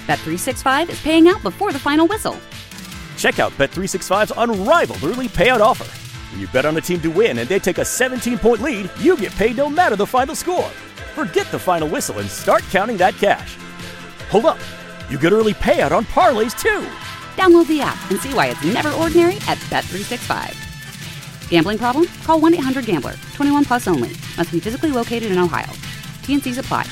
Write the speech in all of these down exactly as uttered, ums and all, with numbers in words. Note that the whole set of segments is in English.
Bet three sixty-five is paying out before the final whistle. Check out Bet three sixty-five's unrivaled early payout offer. When you bet on a team to win and they take a seventeen-point lead, you get paid no matter the final score. Forget the final whistle and start counting that cash. Hold up. You get early payout on parlays, too. Download the app and see why it's never ordinary at Bet three sixty-five. Gambling problem? Call one eight hundred gambler. twenty-one plus only. Must be physically located in Ohio. T N Cs apply.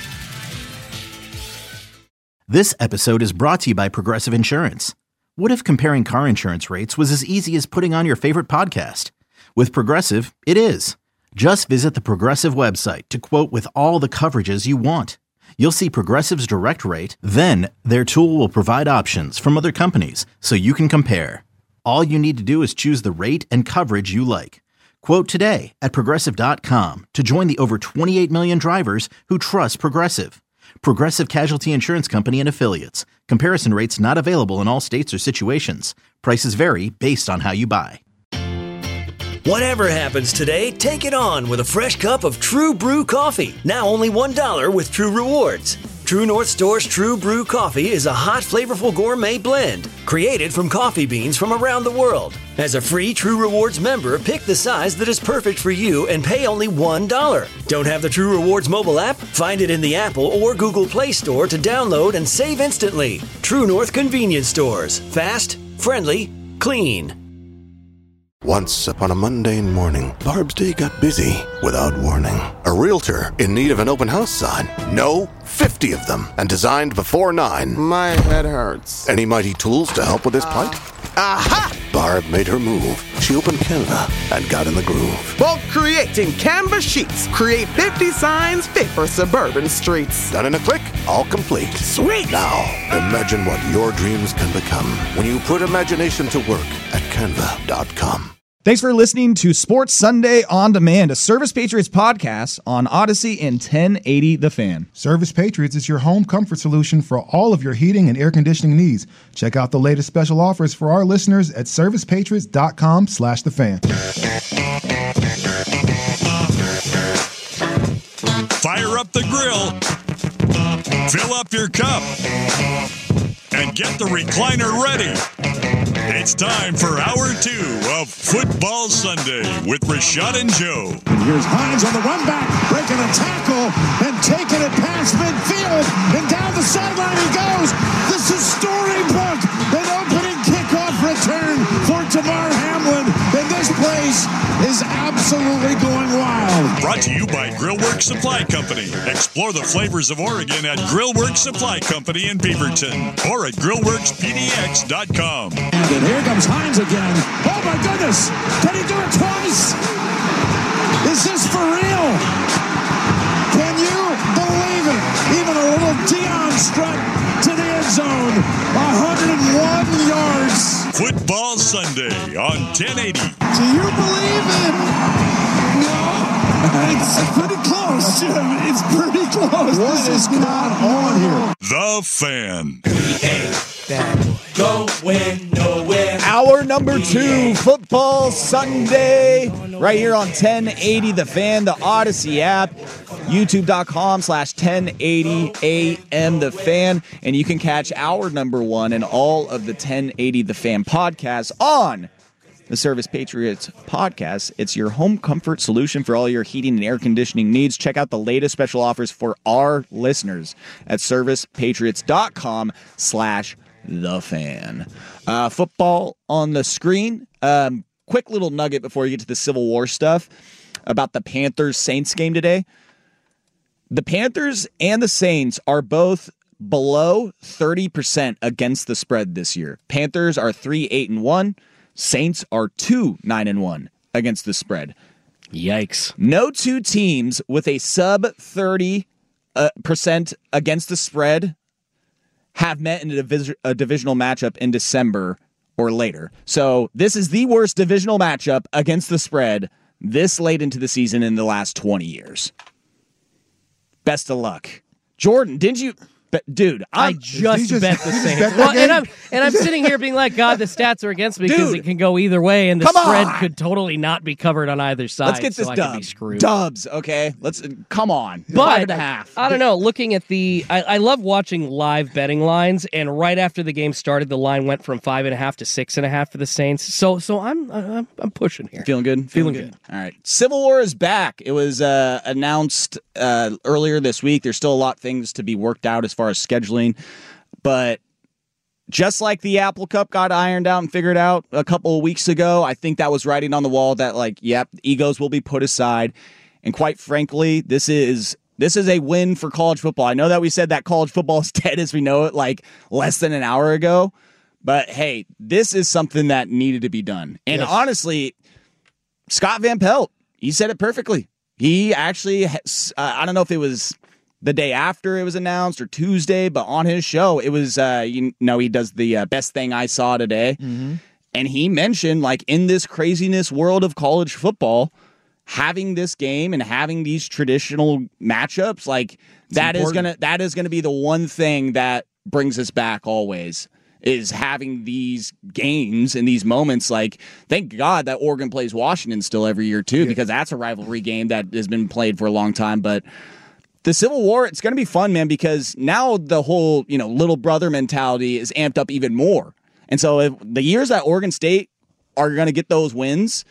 This episode is brought to you by Progressive Insurance. What if comparing car insurance rates was as easy as putting on your favorite podcast? With Progressive, it is. Just visit the Progressive website to quote with all the coverages you want. You'll see Progressive's direct rate, then their tool will provide options from other companies so you can compare. All you need to do is choose the rate and coverage you like. Quote today at Progressive dot com to join the over twenty-eight million drivers who trust Progressive. Progressive Casualty Insurance Company and Affiliates. Comparison rates not available in all states or situations. Prices vary based on how you buy. Whatever happens today, take it on with a fresh cup of True Brew coffee. Now only one dollar with True Rewards. True North Store's True Brew coffee is a hot, flavorful gourmet blend created from coffee beans from around the world. As a free True Rewards member, pick the size that is perfect for you and pay only one dollar. Don't have the True Rewards mobile app? Find it in the Apple or Google Play Store to download and save instantly. True North Convenience Stores. Fast, friendly, clean. Once upon a mundane morning, Barb's day got busy without warning. A realtor in need of an open house sign. No, fifty of them, and designed before nine. My head hurts. Any mighty tools to help with his plight? Aha! Barb made her move. She opened Canva and got in the groove. Bulk creating Canva sheets. Create fifty signs fit for suburban streets. Done in a click, all complete. Sweet! Now, imagine what your dreams can become when you put imagination to work at canva dot com. Thanks for listening to Sports Sunday On Demand, a Service Patriots podcast on Odyssey and ten eighty The Fan. Service Patriots is your home comfort solution for all of your heating and air conditioning needs. Check out the latest special offers for our listeners at service patriots dot com slash the fan. Fire up the grill, fill up your cup, and get the recliner ready. It's time for hour two of Football Sunday with Rashad and Joe. And here's Hines on the run back, breaking a tackle and taking it past midfield. And down the sideline he goes. This is storybook. An opening kickoff return for Tamar Hamlin. And this place is absolutely going wild. Brought to you by Grillworks Supply Company. Explore the flavors of Oregon at Grillworks Supply Company in Beaverton or at grill works p d x dot com. And here comes Hines again. Oh my goodness! Can he do it twice? Is this for real? Can you believe it? Even a little Dion strut to the end zone. one hundred one yards. Football Sunday on ten eighty. Do you believe it? No. It's pretty close, Jim. It's pretty close. What this is not on here. The Fan. Go win nowhere. Hour number two, Football Sunday, right here on ten eighty The Fan, the Odyssey app, youtube dot com slash ten eighty A M The Fan, and you can catch hour number one and all of the ten eighty The Fan podcasts on the Service Patriots podcast. It's your home comfort solution for all your heating and air conditioning needs. Check out the latest special offers for our listeners at service patriots dot com slash the fan. Uh, football on the screen. Um, quick little nugget before we get to the Civil War stuff about the Panthers-Saints game today. The Panthers and the Saints are both below thirty percent against the spread this year. Panthers are three eight and one. Saints are two nine and one against the spread. Yikes. No two teams with a sub thirty percent against the spread have met in a, divis- a divisional matchup in December or later. So this is the worst divisional matchup against the spread this late into the season in the last twenty years. Best of luck. Jordan, didn't you But dude, I I'm, just, just bet the you just Saints. bet that Well, and game? I'm and I'm sitting here being like, God, the stats are against me because Dude. it can go either way, and the Come spread on. could totally not be covered on either side. let's get this so I could dub. be screwed. Dubs, okay? Let's come on. But Five and a half. I don't know. Looking at the, I, I love watching live betting lines, and right after the game started, the line went from five and a half to six and a half for the Saints. So, so I'm, I'm, I'm pushing here. Feeling good? Feeling good. All right. Civil War is back. It was uh, announced uh, earlier this week. There's still a lot of things to be worked out as far as scheduling. But just like the Apple Cup got ironed out and figured out a couple of weeks ago, I think that was writing on the wall that, like, yep, egos will be put aside. And quite frankly, this is this is a win for college football. I know that we said that college football is dead as we know it like less than an hour ago. But, hey, this is something that needed to be done. And Yes. honestly, Scott Van Pelt, he said it perfectly. He actually, has, uh, I don't know if it was the day after it was announced or Tuesday, but on his show, it was, uh, you know, he does the uh, best thing I saw today. Mm-hmm. And he mentioned, like, in this craziness world of college football, having this game and having these traditional matchups, like, It's that is important. gonna that is gonna be the one thing that brings us back always, is having these games and these moments. Like, thank God that Oregon plays Washington still every year too, Yeah. because that's a rivalry game that has been played for a long time. But the Civil War, it's going to be fun, man, because now the whole, you know, little brother mentality is amped up even more. And so if the years that Oregon State are going to get those wins,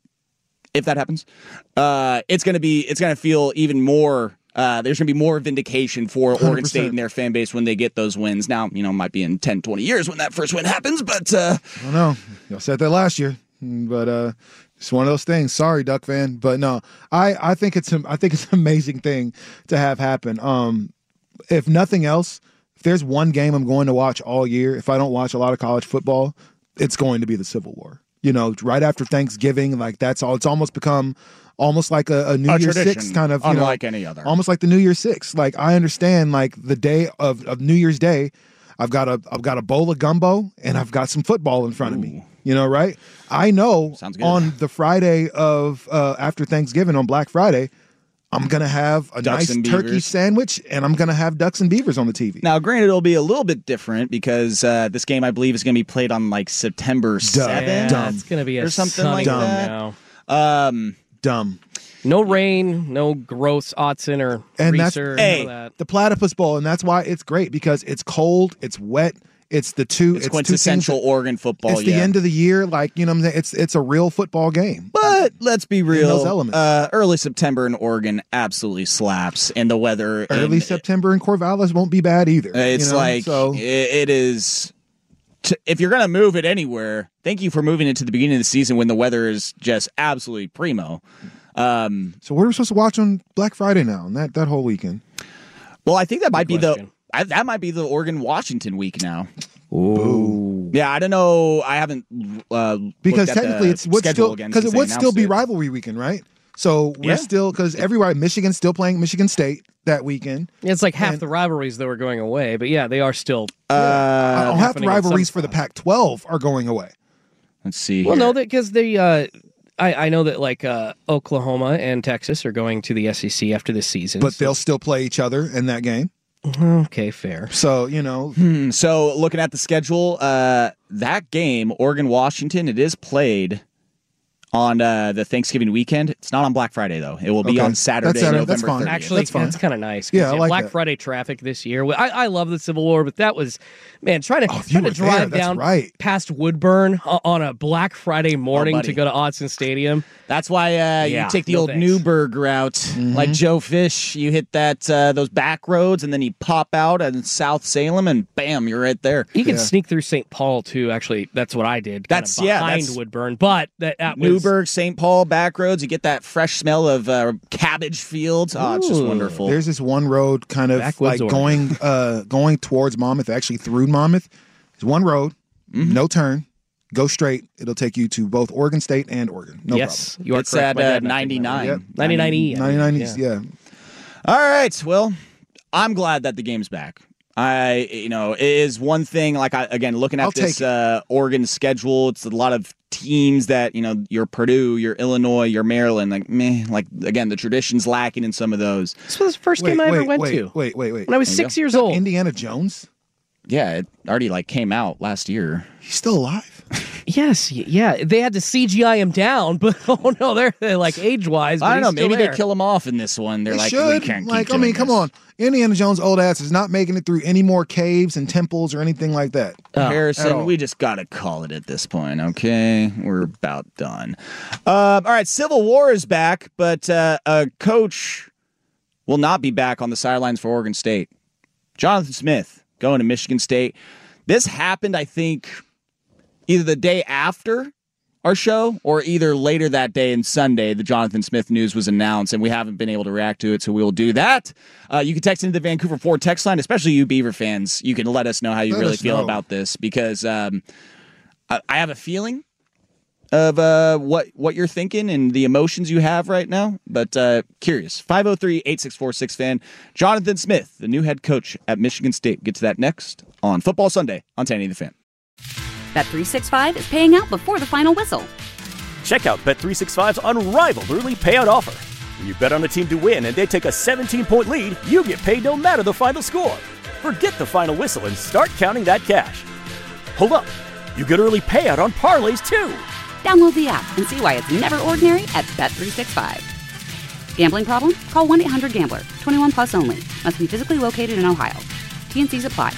if that happens, uh, it's going to be, it's going to feel even more, uh, there's going to be more vindication for Oregon one hundred percent. State and their fan base when they get those wins. Now, you know, it might be in ten, twenty years when that first win happens, but uh, I don't know. Y'all said that last year, but uh, it's one of those things. Sorry, Duck fan, but no, I, I think it's I think it's an amazing thing to have happen. Um, if nothing else, if there's one game I'm going to watch all year, if I don't watch a lot of college football, it's going to be the Civil War. You know, right after Thanksgiving, like that's all. It's almost become almost like a, a New A Year's tradition, Six kind of, you unlike know, any other. almost like the New Year's Six. Like I understand, like the day of, of New Year's Day, I've got a I've got a bowl of gumbo and I've got some football in front of me. You know, right? I know Sounds good. on the Friday of uh, after Thanksgiving on Black Friday, I'm gonna have a Ducks nice and turkey beavers. sandwich and I'm gonna have ducks and beavers on the T V. Now, granted, it'll be a little bit different because uh, this game, I believe, is going to be played on like September seventh. Yeah, Dumb. it's going to be a Or something sunny like one that. now. Um, Dumb. No rain, no gross Autzen or And that's Reeser, hey, none of that. the Platypus Bowl, and that's why it's great because it's cold, it's wet, it's the two, it's, it's, quintessential two teams that- Oregon football. It's the yeah. end of the year, like you know, what I'm saying? it's it's a real football game. But let's be real. those elements. Uh, early September in Oregon absolutely slaps, and the weather. Early and, September in Corvallis won't be bad either. uh, It's you know? like so. it, it is. T- if you're gonna move it anywhere, thank you for moving it to the beginning of the season when the weather is just absolutely primo. Um, So what are we supposed to watch on Black Friday now? And that that whole weekend. well, I think that might be the question. I, that might be the Oregon Washington week now. Ooh. Yeah, I don't know. I haven't uh, Because looked at technically the it's would schedule still again because it since they would still announced be it. rivalry weekend, right? So we're Yeah. still because everywhere Michigan's still playing Michigan State that weekend. Yeah, it's like half And- the rivalries that were going away, but yeah, they are still. Uh, Uh, half the happening in rivalries some for the spots. Pac twelve are going away. Let's see. Well, here. no, because they. Uh, I, I know that like uh, Oklahoma and Texas are going to the S E C after this season, But so- they'll still play each other in that game. okay, fair. So, you know, Hmm, so looking at the schedule, uh, that game, Oregon Washington, it is played on uh, the Thanksgiving weekend. It's not on Black Friday though. It will be Okay. on Saturday, That's Saturday. November That's fine. thirtieth. Actually, That's fine. that's kind of nice. 'cause, Yeah, I like Black that. Friday traffic this year. I, I love the Civil War, but that was, man, trying to, Oh, you trying to were there. drive That's down right. past Woodburn o- on a Black Friday morning buddy. to go to Autzen Stadium. That's why uh, Yeah, you take the no old thanks. Newburgh route, Mm-hmm. like Joe Fish. You hit that uh, those back roads, and then you pop out in South Salem, and bam, you're right there. You can Yeah. sneak through Saint Paul too. Actually, that's what I did. kinda That's- yeah, behind that's- Woodburn, but that, that was, Newburgh, Saint Paul back roads. You get that fresh smell of uh, cabbage fields. Oh, it's just Ooh. wonderful. there's this one road kind of Backwoods like Oregon. going uh, going towards Monmouth, actually through Monmouth. There's one road, Mm-hmm. no turn, go straight. It'll take you to both Oregon State and Oregon. No yes, you are It's correct. at My uh, dad mentioned that. ninety-nine. Yep. ninety-nine E. problem. ninety-nine, yeah. All right. Well, I'm glad that the game's back. I, you know, it is one thing. Like I, again, looking I'll at this take it. uh, Oregon schedule, it's a lot of teams that, you know, your Purdue, your Illinois, your Maryland, like, meh, like, again, the tradition's lacking in some of those. This was the first Wait, game I wait, ever went wait, to. Wait, wait, wait. When I was There you six go. years old. Indiana Jones? Yeah, it already, like, came out last year. He's still alive? Yes, y- yeah. They had to C G I him down, but oh no, they're, they're like age-wise. I don't know, he's still maybe there. they kill him off in this one. They're They like, should. we can't keep Like, I doing mean, come this. on. Indiana Jones' old ass is not making it through any more caves and temples or anything like that. Oh, at Harrison, all. we just got to call it at this point, okay? We're about done. Uh, all right, Civil War is back, but uh, a coach will not be back on the sidelines for Oregon State. Jonathan Smith going to Michigan State. This happened, I think, either the day after our show or either later that day and Sunday. The Jonathan Smith news was announced, and we haven't been able to react to it, so we'll do that. Uh, you can text into the Vancouver Ford text line, especially you Beaver fans. You can let us know how you Let really us feel know. about this, because um, I, I have a feeling of uh, what what you're thinking and the emotions you have right now, but uh, curious. five oh three, eight six four, six fan. Jonathan Smith, the new head coach at Michigan State. Get to that next on Football Sunday on ten eighty The Fan. Bet three sixty-five is paying out before the final whistle. Check out Bet three sixty-five's unrivaled early payout offer. When you bet on a team to win and they take a seventeen-point lead, you get paid no matter the final score. Forget the final whistle and start counting that cash. Hold up. You get early payout on parlays, too. Download the app and see why it's never ordinary at Bet three sixty-five. Gambling problem? Call one eight hundred gambler. twenty-one plus only. Must be physically located in Ohio. T N Cs apply.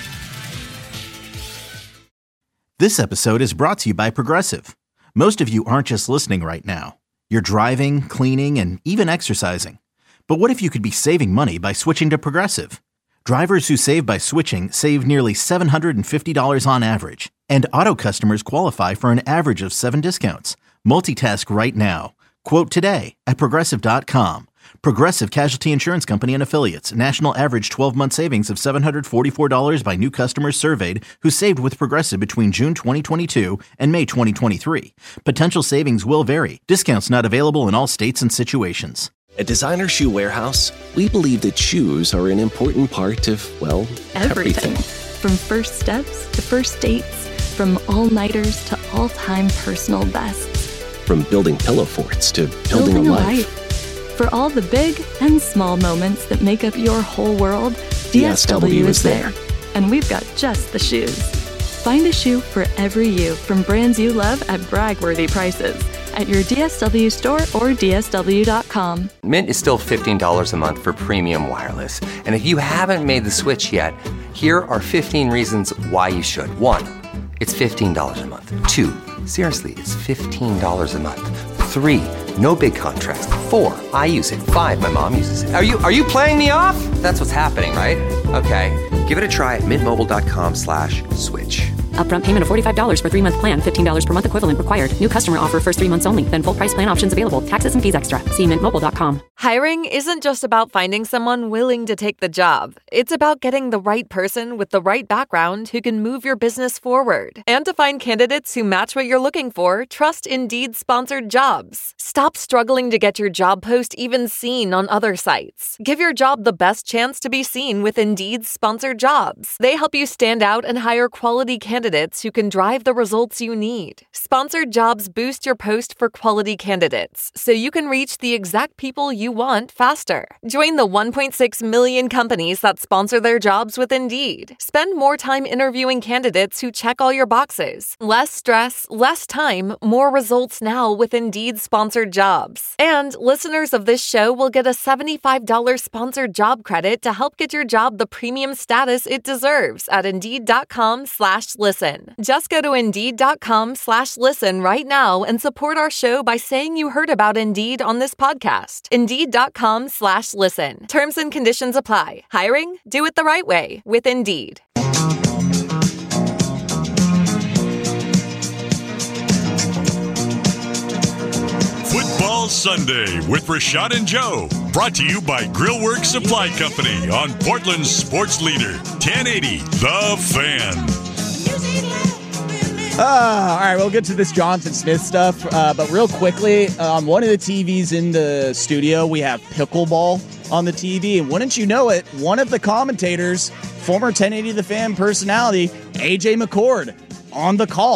This episode is brought to you by Progressive. Most of you aren't just listening right now. You're driving, cleaning, and even exercising. But what if you could be saving money by switching to Progressive? Drivers who save by switching save nearly seven hundred fifty dollars on average. And auto customers qualify for an average of seven discounts. Multitask right now. Quote today at Progressive dot com. Progressive Casualty Insurance Company and Affiliates. National average twelve-month savings of seven hundred forty-four dollars by new customers surveyed who saved with Progressive between June twenty twenty-two and May twenty twenty-three. Potential savings will vary. Discounts not available in all states and situations. At Designer Shoe Warehouse, we believe that shoes are an important part of, well, everything. Everything. From first steps to first dates, from all-nighters to all-time personal bests. From building pillow forts to building, Building a a life. life. For all the big and small moments that make up your whole world, D S W is there. And we've got just the shoes. Find a shoe for every you from brands you love at brag-worthy prices at your D S W store or D S W dot com. Mint is still fifteen dollars a month for premium wireless. And if you haven't made the switch yet, here are fifteen reasons why you should. One, it's fifteen dollars a month. Two, seriously, it's fifteen dollars a month. Three, no big contracts. Four, I use it. Five, my mom uses it. Are you are you playing me off? That's what's happening, right? Okay, give it a try at mintmobile.com slash switch. Upfront payment of forty-five dollars for three-month plan, fifteen dollars per month equivalent required. New customer offer first three months only. Then full price plan options available. Taxes and fees extra. See mint mobile dot com. Hiring isn't just about finding someone willing to take the job. It's about getting the right person with the right background who can move your business forward. And to find candidates who match what you're looking for, trust Indeed sponsored jobs. Stop struggling to get your job post even seen on other sites. Give your job the best chance to be seen with Indeed sponsored jobs. They help you stand out and hire quality candidates who can drive the results you need. Sponsored jobs boost your post for quality candidates, so you can reach the exact people you want faster. Join the one point six million companies that sponsor their jobs with Indeed. Spend more time interviewing candidates who check all your boxes. Less stress, less time, more results now with Indeed sponsored jobs. And listeners of this show will get a seventy-five dollars sponsored job credit to help get your job the premium status it deserves at Indeed.com slash listen. Just go to Indeed.com slash listen right now and support our show by saying you heard about Indeed on this podcast. Indeed.com slash listen. Terms and conditions apply. Hiring? Do it the right way with Indeed. Football Sunday with Rashad and Joe. Brought to you by Grillworks Supply Company on Portland's sports leader, ten eighty The Fan. Uh, all right, we'll get to this Jonathan Smith stuff, uh, but real quickly, on um, one of the T Vs in the studio, we have pickleball on the T V, and wouldn't you know it, one of the commentators, former ten eighty The Fan personality, A J McCord, on the call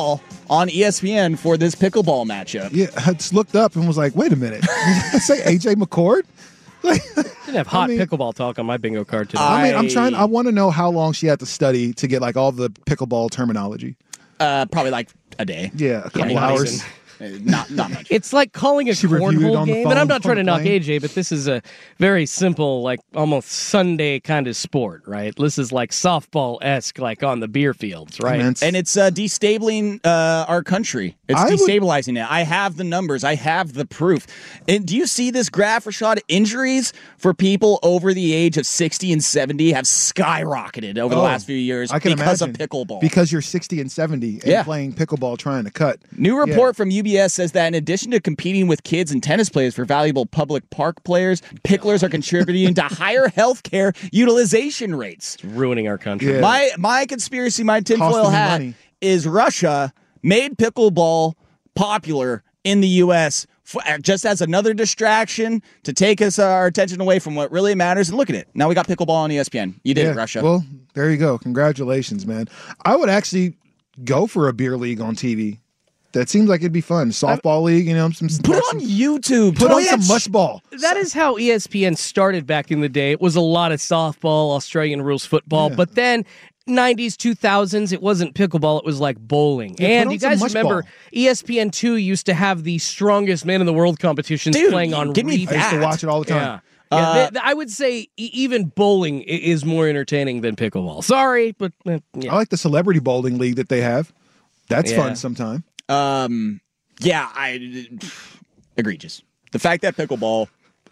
on E S P N for this pickleball matchup. Yeah, I just looked up and was like, wait a minute. Did I say A J McCord? Didn't have hot I mean- pickleball talk on my bingo card today. I mean, I'm trying, I want to know how long she had to study to get like all the pickleball terminology. Uh, probably like a day. Yeah, a couple Yeah, hours. Uh, Not not much. It's like calling a She reviewed it cornhole on the game, and I'm phone not trying to on the knock plane. A J, but this is a very simple, like almost Sunday kind of sport, right? This is like softball-esque, like on the beer fields, right? Man, And it's uh, destabilizing uh, our country. It's I would- destabilizing it. I have the numbers. I have the proof. And do you see this graph, Rashad? Injuries for people over the age of sixty and seventy have skyrocketed over the Oh, last few years I can because imagine. of pickleball. Because you're sixty and seventy and Yeah. playing pickleball trying to cut. New report from U B S says that in addition to competing with kids and tennis players for valuable public park players, picklers are contributing to higher healthcare utilization rates. It's ruining our country. Yeah. My my conspiracy, my Costing tinfoil you hat money. is Russia made pickleball popular in the U S f- just as another distraction to take us uh, our attention away from what really matters. And look at it. Now we got pickleball on E S P N. You did Yeah, it, Russia. Well, there you go. Congratulations, man. I would actually go for a beer league on T V. That seems like it'd be fun. Softball league, you know, some Put it on YouTube. Put on Twitch. some mush ball. That is how E S P N started back in the day. It was a lot of softball, Australian rules football, Yeah. but then nineties, two thousands, it wasn't pickleball, it was like bowling. Yeah, put and on you some guys mush remember ball. E S P N two used to have the strongest man in the world competitions Dude, playing on give me repeat. I used to that. watch it all the time. Yeah. Yeah, Uh, th- th- I would say e- even bowling i- is more entertaining than pickleball. Sorry, but uh, yeah. I like the celebrity bowling league that they have. That's Yeah. fun sometime. Um, yeah, I egregious. The fact that pickleball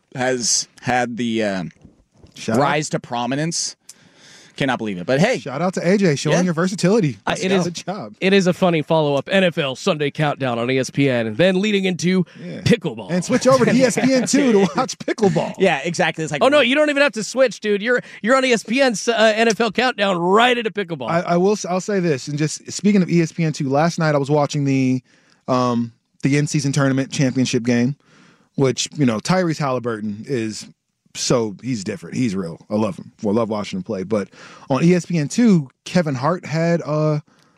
has had the um, Shout rise to prominence, cannot believe it. But hey, out, shout out to A J showing Yeah. your versatility. Uh, it is Good job. It is a funny follow-up N F L Sunday Countdown on E S P N, and then leading into Yeah. pickleball. And switch over to E S P N two to watch pickleball. yeah, exactly. It's like Oh no, you don't even have to switch, dude. You're you're on E S P N's uh, N F L Countdown right into pickleball. I, I will. I'll say this, and just speaking of E S P N two, last night I was watching the um, the in-season tournament championship game, which you know Tyrese Halliburton is so he's different. He's real. I love him. Well, I love watching him play. But on E S P N two, Kevin Hart had uh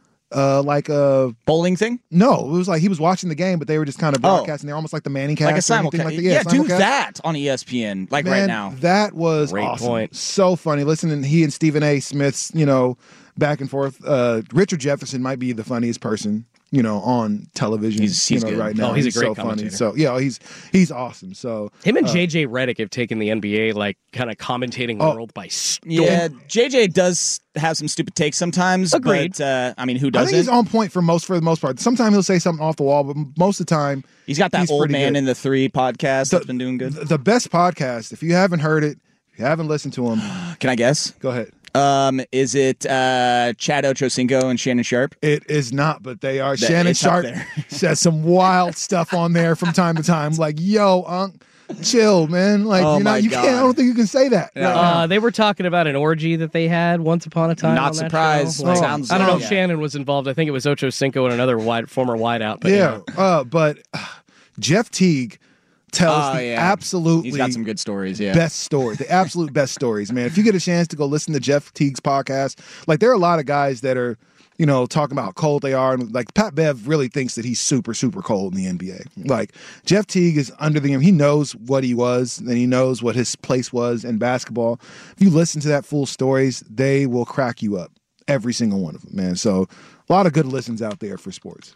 uh like a bowling thing. no, it was like he was watching the game, but they were just kind of Oh. broadcasting. They're almost like the Manning cast, Like a or anything simulcast. like that. yeah, do simulcast. that on E S P N, like right Man, now. That was Great awesome. point. So funny. Listening, he and Stephen A. Smith's, you know, back and forth. Uh, Richard Jefferson might be the funniest person, you know, on television. He's- he's you know, good. right now. Oh, he's a great so funny. commentator. So yeah, he's he's awesome. So Him and uh, J J Redick have taken the N B A like kind of commentating the Oh. world by storm. Yeah, J J does have some stupid takes sometimes. Agreed. But, uh, I mean, who I doesn't? think he's on point for most for the most part. Sometimes he'll say something off the wall, but most of the time He's got that he's old pretty man good. in the three podcast The- that's been doing good. the best podcast. If you haven't heard it, if you haven't listened to him, Can I guess? go ahead. Um, is it uh, Chad Ochocinco and Shannon Sharp? It is not, but they are. That- Shannon it's up Sharp there. says some wild stuff on there from time to time. Like, yo, Unc, chill, man. Like, Oh you're my not, you God. can't. I don't think you can say that. Yeah. right now. Uh, they were talking about an orgy that they had once upon a time. Not on that surprised. show. Like, Sounds I don't know like- if Shannon was involved. I think it was Ocho Cinco and another wide, former wideout. But yeah, uh, but uh, Jeff Teague tells Oh, the yeah. absolutely He's got some good stories, yeah. best story, the absolute best stories, man. If you get a chance to go listen to Jeff Teague's podcast, like there are a lot of guys that are, you know, talking about how cold they are, and like Pat Bev really thinks that he's super, super cold in the N B A. Like Jeff Teague is under the he knows what he was, and he knows what his place was in basketball. If you listen to that full stories, they will crack you up, every single one of them, man. So a lot of good listens out there for sports.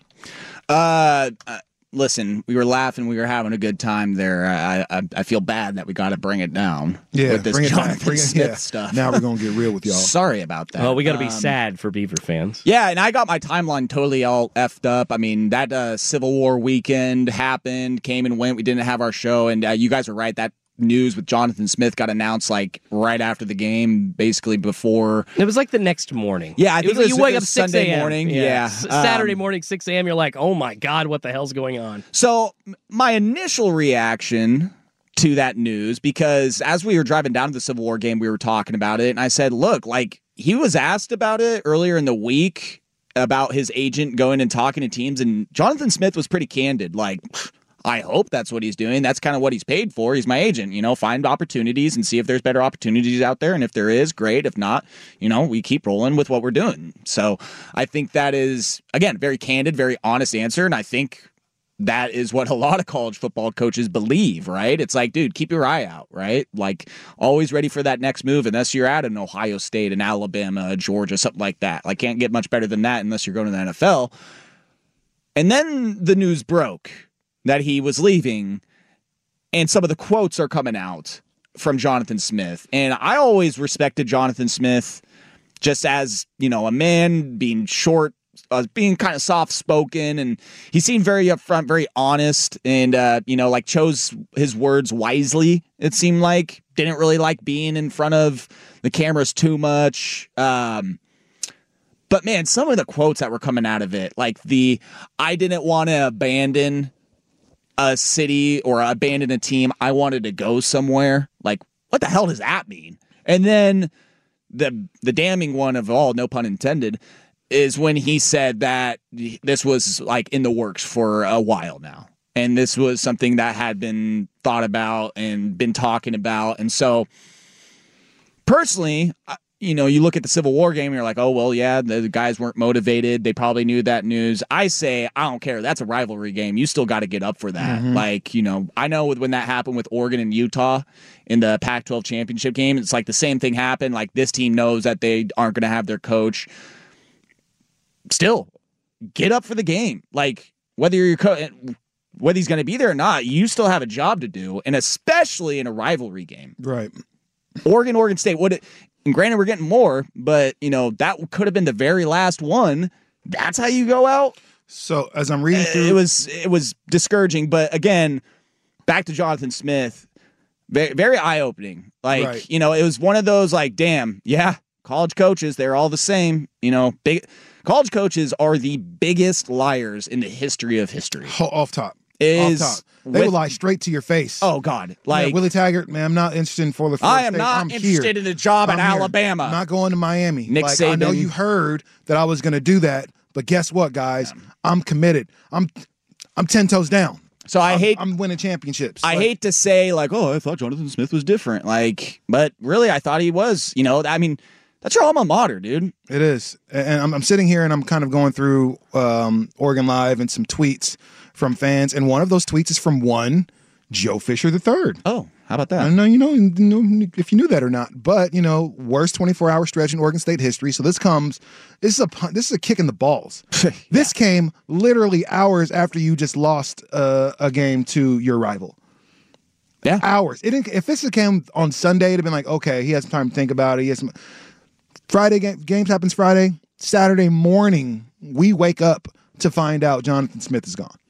Uh, uh, listen, we were laughing, we were having a good time there. I I, I feel bad that we got to bring it down Yeah, with this bring it Jonathan back. Bring it, Smith yeah. stuff. Now we're gonna get real with y'all. Sorry about that. Well, we got to be Um, sad for Beaver fans. Yeah, and I got my timeline totally all effed up. I mean, that uh, Civil War weekend happened, came and went. We didn't have our show, and uh, you guys were right. That news with Jonathan Smith got announced like right after the game, basically before. It was like the next morning. Yeah, I think it was, you wake it up was six Sunday a.m. morning. Yeah, S- Um, Saturday morning, six a.m. You're like, oh my god, what the hell's going on? So m- my initial reaction to that news, because as we were driving down to the Civil War game, we were talking about it, and I said, look, like he was asked about it earlier in the week about his agent going and talking to teams, and Jonathan Smith was pretty candid. Like, I hope that's what he's doing. That's kind of what he's paid for. He's my agent, you know, find opportunities and see if there's better opportunities out there. And if there is, great. If not, you know, we keep rolling with what we're doing. So I think that is, again, very candid, very honest answer. And I think that is what a lot of college football coaches believe, right? It's like, dude, keep your eye out, right? Like, always ready for that next move unless you're at an Ohio State, an Alabama, a Georgia, something like that. Like, can't get much better than that unless you're going to the N F L. And then the news broke that he was leaving, and some of the quotes are coming out from Jonathan Smith. And I always respected Jonathan Smith just as, you know, a man, being short, Uh, being kind of soft-spoken, and he seemed very upfront, very honest, and, uh, you know, like chose his words wisely, it seemed like. Didn't really like being in front of the cameras too much. Um, but, man, some of the quotes that were coming out of it, like the, I didn't want to abandon a city or abandon a team. I wanted to go somewhere. Like, what the hell does that mean? And then the the damning one of all, no pun intended, is when he said that this was like in the works for a while now. And this was something that had been thought about and been talking about. And so personally, you know, you look at the Civil War game and you're like, oh, well, yeah, the guys weren't motivated. They probably knew that news. I say, I don't care. That's a rivalry game. You still got to get up for that. Mm-hmm. Like, you know, I know when that happened with Oregon and Utah in the Pac twelve championship game, it's like the same thing happened. Like, this team knows that they aren't going to have their coach. Still, get up for the game. Like, whether you're co- whether he's going to be there or not, you still have a job to do, and especially in a rivalry game. Right. Oregon, Oregon State. Would it? And granted, we're getting more, but you know that could have been the very last one. That's how you go out. So as I'm reading through, it was it was discouraging. But again, back to Jonathan Smith, very, very eye opening. Like right. you know, it was one of those like, damn, yeah, college coaches, they're all the same. You know, big. College coaches are the biggest liars in the history of history. Off top. Is Off top. They with, will lie straight to your face. Oh, God. Like yeah, Willie Taggart, man, I'm not interested in Florida. I am State. not I'm interested here. in a job I'm in here. Alabama. I'm not going to Miami. Nick like, Saban. I know you heard that I was going to do that, but guess what, guys? Yeah. I'm committed. I'm I'm ten toes down. So I I'm, hate I'm winning championships. I like, hate to say like, oh, I thought Jonathan Smith was different. Like, but really, I thought he was. You know, I mean. That's your alma mater, dude. It is. And I'm, I'm sitting here and I'm kind of going through um, Oregon Live and some tweets from fans. And one of those tweets is from one Joe Fisher the third. Oh, how about that? I don't know, you know, you know if you knew that or not. But, you know, worst twenty-four hour stretch in Oregon State history. So this comes, this is a this is a kick in the balls. yeah. This came literally hours after you just lost uh, a game to your rival. Yeah. Hours. It didn't, if this came on Sunday, it'd have been like, okay, he has some time to think about it. He has some... Friday game, games happens Friday. Saturday morning, we wake up to find out Jonathan Smith is gone.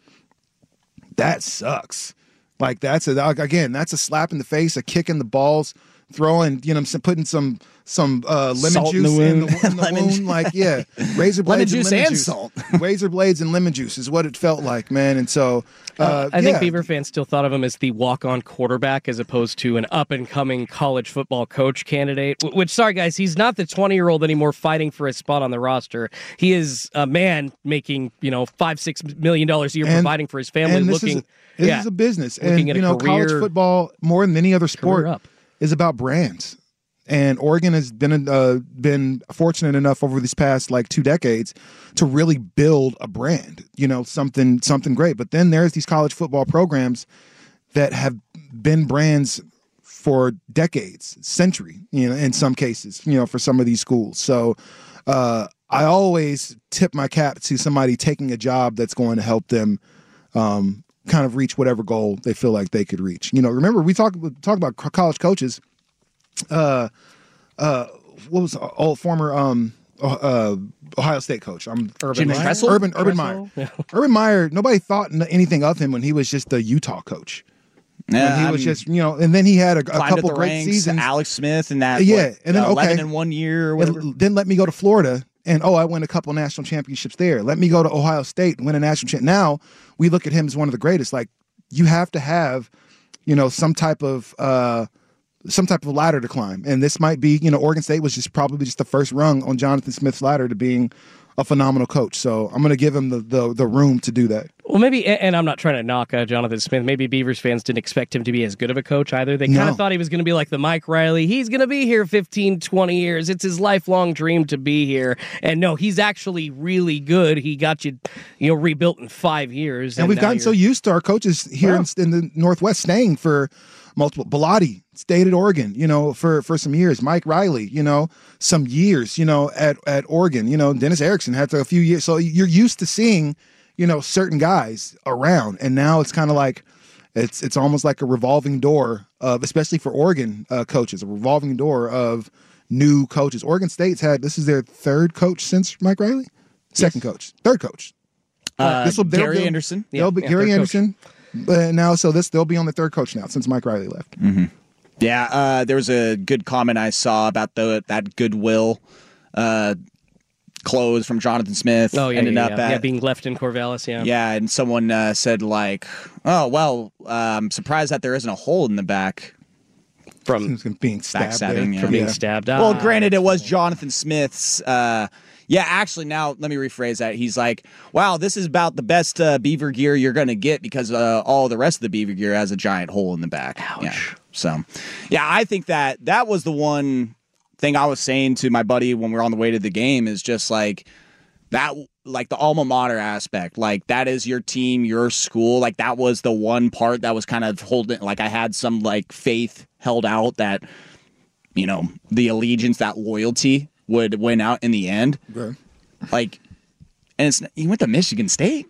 That sucks. Like that's a again, that's a slap in the face, a kick in the balls, throwing, you know, some, putting some some uh, lemon salt juice in the in the, in the wound. Ju- like yeah, razor blades lemon juice and, lemon and juice. salt. Razor blades and lemon juice is what it felt like, man. And so uh, uh, I yeah. think Beaver fans still thought of him as the walk-on quarterback as opposed to an up-and-coming college football coach candidate. Which, sorry guys, he's not the twenty-year-old anymore fighting for a spot on the roster. He is a man making you know five, six million dollars a year, and, providing for his family. And this looking, is, this yeah, is a business, and you know, career, college football more than any other sport up. is about brands. And Oregon has been uh, been fortunate enough over these past like two decades to really build a brand, you know, something something great. But then there's these college football programs that have been brands for decades, century, you know, in some cases, you know, for some of these schools. So uh, I always tip my cap to somebody taking a job that's going to help them um, kind of reach whatever goal they feel like they could reach. You know, remember we talk talk about college coaches. Uh, uh, what was old former um uh Ohio State coach? I'm Urban Meyer. Urban Urban Meyer. Yeah. Urban Meyer. Nobody thought anything of him when he was just the Utah coach. Yeah, when he was I mean, just you know, and then he had a, a couple great ranks, seasons. Alex Smith and that. Yeah, what, and then uh, eleven okay, in one year or whatever. Then let me go to Florida. And, oh, I won a couple national championships there. Let me go to Ohio State and win a national champ. Now we look at him as one of the greatest. Like, you have to have, you know, some type of uh, some type of ladder to climb. And this might be, you know, Oregon State was just probably just the first rung on Jonathan Smith's ladder to being a phenomenal coach. So I'm going to give him the, the the room to do that. Well, maybe, and I'm not trying to knock uh, Jonathan Smith. Maybe Beavers fans didn't expect him to be as good of a coach either. They kind of No. thought he was going to be like the Mike Riley. He's going to be here fifteen, twenty years. It's his lifelong dream to be here. And no, he's actually really good. He got you, you know, rebuilt in five years. And, we've now gotten you're- so used to our coaches here Wow. in, in the Northwest staying for multiple. Bellotti stayed at Oregon, you know, for, for some years. Mike Riley, you know, some years, you know, at, at Oregon. You know, Dennis Erickson had a few years. So you're used to seeing, you know, certain guys around. And now it's kind of like, it's it's almost like a revolving door of, especially for Oregon uh, coaches, a revolving door of new coaches. Oregon State's had, this is their third coach since Mike Riley? Second Yes. coach, third coach. Uh, This will- they'll Gary be- Anderson. They'll be Yeah, Gary third coach. Anderson. But now, so this they'll be on the third coach now since Mike Riley left. Mm-hmm. Yeah, uh, there was a good comment I saw about the that Goodwill uh, close from Jonathan Smith. Oh, yeah, ended yeah, up yeah. at yeah, being left in Corvallis, yeah. yeah, and someone uh, said like, "Oh well, uh, I'm surprised that there isn't a hole in the back." From being stabbed there. backstabbing, yeah. From being stabbed. Well, Ah. granted, it was Jonathan Smith's. Uh, yeah, actually, now let me rephrase that. He's like, "Wow, this is about the best uh, beaver gear you're going to get because uh, all the rest of the beaver gear has a giant hole in the back." Ouch. Yeah. So, yeah, I think that that was the one thing I was saying to my buddy when we were on the way to the game is just like that, like the alma mater aspect. Like that is your team, your school. Like that was the one part that was kind of holding. Like I had some like faith held out that, you know, the allegiance, that loyalty would win out in the end. Okay. Like, and it's he went to Michigan State.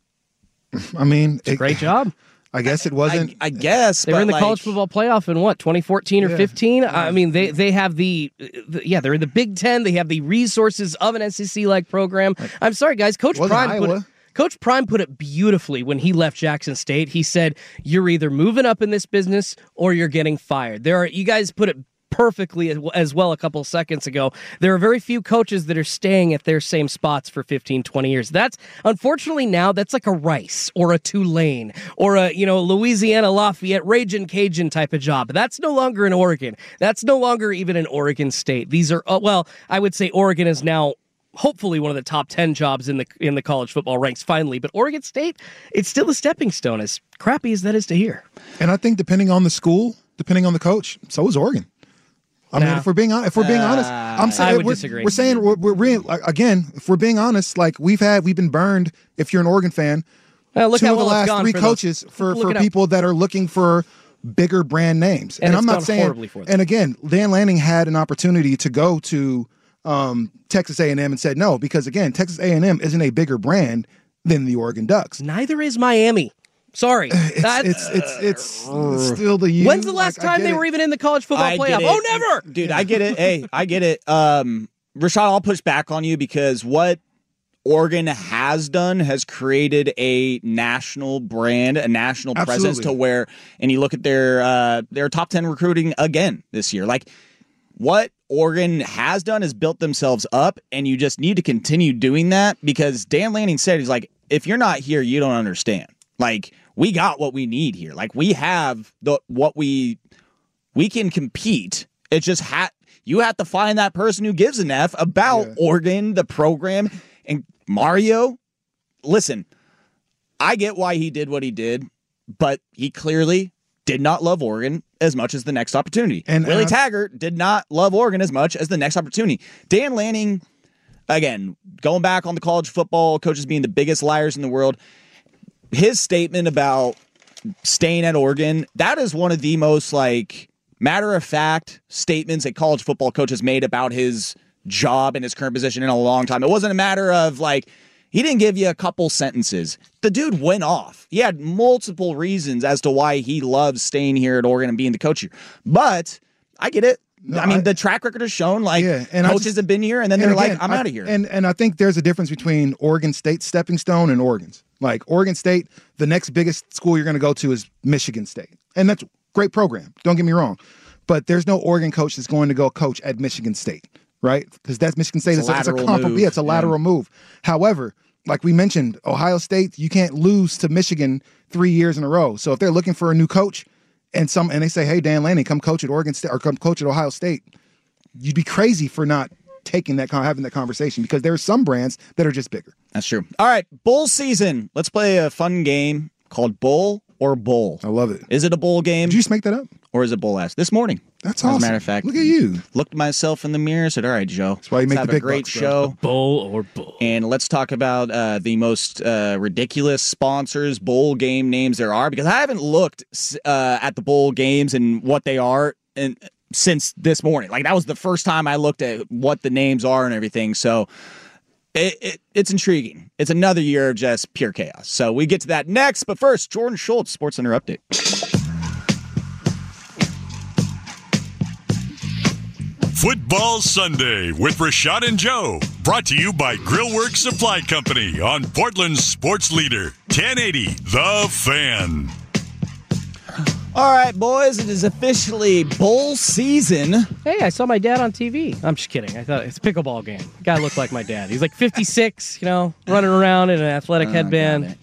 I mean, It's a great job. I guess it wasn't. I, I guess They were but in the like, college football playoff in what, twenty fourteen or Yeah. fifteen? I mean, they they have the, the yeah, they're in the Big Ten. They have the resources of an S E C like program. I'm sorry, guys. Coach Wasn't Prime put it, Iowa. Coach Prime put it beautifully when he left Jackson State. He said, "You're either moving up in this business or you're getting fired." There are you guys put it perfectly as- as well a couple seconds ago. There are very few coaches that are staying at their same spots for fifteen, twenty years. That's unfortunately now that's like a Rice or a Tulane or a, you know, Louisiana Lafayette Ragin' Cajun type of job. That's no longer in Oregon. That's no longer even in Oregon State. These are, uh, well, I would say Oregon is now hopefully one of the top ten jobs in the in the college football ranks finally. But Oregon State, it's still a stepping stone, as crappy as that is to hear. And I think depending on the school, depending on the coach, so is Oregon. I mean, Nah. if we're being hon- if we're being honest, I'm saying I would we're, disagree. We're saying we're, we're re- like, again, if we're being honest, like we've had we've been burned. If you're an Oregon fan, Well, look two how of the well it's last gone three for those- coaches for look for it up. people that are looking for bigger brand names. And And, it's I'm not gone saying. horribly for them. And again, Dan Lanning had an opportunity to go to um, Texas A and M and said no because again, Texas A and M isn't a bigger brand than the Oregon Ducks. Neither is Miami. Sorry. It's That- it's it's it's, it's still the U. When's the last Like, I time get they it. were even in the college football I playoff? get it. Oh, never! Dude, I get it. Hey, I get it. Um, Rashad, I'll push back on you because what Oregon has done has created a national brand, a national presence Absolutely. to where, and you look at their uh, their top ten recruiting again this year. Like what Oregon has done is built themselves up, and you just need to continue doing that because Dan Lanning said, he's like, if you're not here, you don't understand. Like, we got what we need here. Like, we have the what we we can compete. It's just ha- you have to find that person who gives an F about Yeah. Oregon, the program, and Mario. Listen, I get why he did what he did, but he clearly did not love Oregon as much as the next opportunity. And, And Willie uh, Taggart did not love Oregon as much as the next opportunity. Dan Lanning, again, going back on the college football coaches being the biggest liars in the world, his statement about staying at Oregon, that is one of the most like matter-of-fact statements that college football coaches made about his job and his current position in a long time. It wasn't a matter of like, he didn't give you a couple sentences. The dude went off. He had multiple reasons as to why he loves staying here at Oregon and being the coach here. But I get it. No, I mean, I- the track record has shown like Yeah, and I coaches just- have been here and then And they're again, like, I'm I- out of here. And and I think there's a difference between Oregon State's stepping stone and Oregon's. Like Oregon State, the next biggest school you're going to go to is Michigan State, and that's a great program. Don't get me wrong, but there's no Oregon coach that's going to go coach at Michigan State, right? Because that's Michigan State. It's It's a a, it's a lateral comparable. move, Yeah, it's a yeah. lateral move. However, like we mentioned, Ohio State, you can't lose to Michigan three years in a row. So if they're looking for a new coach, and some and they say, hey, Dan Lanning, come coach at Oregon State or come coach at Ohio State, you'd be crazy for not taking that con- having that conversation because there are some brands that are just bigger. That's true. All right, bowl season. Let's play a fun game called Bowl or Bowl. I love it. Is it a bowl game? Did you just make that up? Or is it bowl-esque? This morning. That's As awesome. a matter of fact. Look at you. Looked myself in the mirror, said, all right, Joe. That's why you let's make have the big a great bucks, bro. show. Bowl or bowl. And let's talk about uh, the most uh, ridiculous sponsors, bowl game names there are, because I haven't looked uh, at the bowl games and what they are and since this morning. Like, that was the first time I looked at what the names are and everything. So it, it, it's intriguing. It's another year of just pure chaos. So we get to that next. But first, Jordan Schultz, Sports Center Update. Football Sunday with Rashad and Joe. Brought to you by Grillworks Supply Company on Portland's sports leader, ten eighty The Fan. All right, boys, it is officially bowl season. Hey, I saw my dad on T V. I'm just kidding. I thought it's a pickleball game. Guy looked like my dad. He's like fifty-six, you know, running around in an athletic Oh, headband.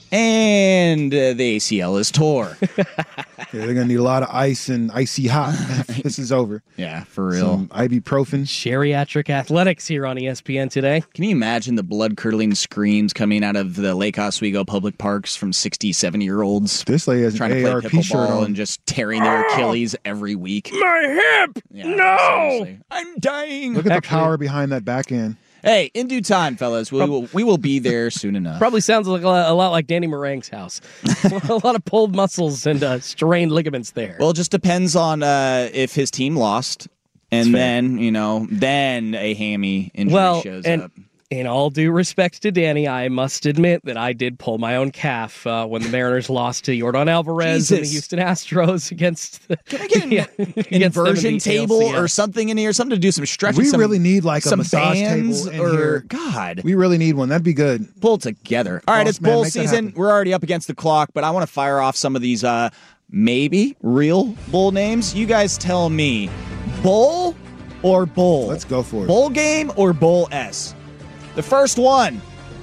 And uh, the A C L is tore. Yeah, they're gonna need a lot of ice and icy hot. if This is over. Yeah, for real. Some ibuprofen. Geriatric athletics here on E S P N today. Can you imagine the blood-curdling screams coming out of the Lake Oswego public parks from sixty, seventy-year-olds? This lady has trying an to A R play P shirt pickleball on. and just tearing their Achilles every week. My hip! Yeah, no! seriously. I'm dying. Look at Actually- the power behind that backhand. Hey, in due time, fellas, we will we will be there soon enough. Probably sounds like a lot, a lot like Danny Meringue's house. A lot of pulled muscles and uh, strained ligaments there. Well, it just depends on uh, if his team lost, and That's fair. then you know, then a hammy injury well, shows and up. in all due respect to Danny, I must admit that I did pull my own calf uh, when the Mariners lost to Jordan Alvarez and the Jesus. Houston Astros against the Can I get an yeah, against them in inversion the table A L C S. or something in here? Something to do some stretching. We some, really need like a some massage bands table in or here. God. We really need one. That'd be good. Pull together. All right, Boss it's man, bowl make that season. happen. We're already up against the clock, but I want to fire off some of these uh, maybe real bowl names. You guys tell me, bowl or bowl? Let's go for it. Bowl game or bowl S? The first one,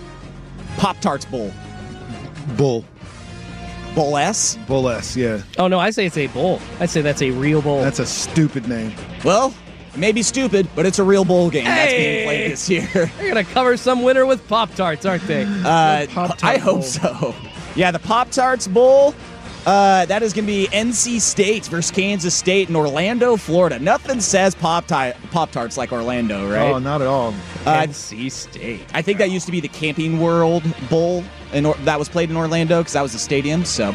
Pop-Tarts Bowl. Bull. Bowl S? Bull S, yeah. Oh, no, I say it's a bowl. I say that's a real bowl. That's a stupid name. Well, it may be stupid, but it's a real bowl game that's being Hey! played this year. They're going to cover some winner with Pop-Tarts, aren't they? Uh, Pop-Tart I hope Bowl. so. Yeah, the Pop-Tarts Bowl. Uh, that is going to be N C State versus Kansas State in Orlando, Florida. Nothing says Pop Pop-Tarts like Orlando, right? Oh, not at all. Uh, N C State. I think that used to be the Camping World Bowl, and or- that was played in Orlando because that was the stadium. So,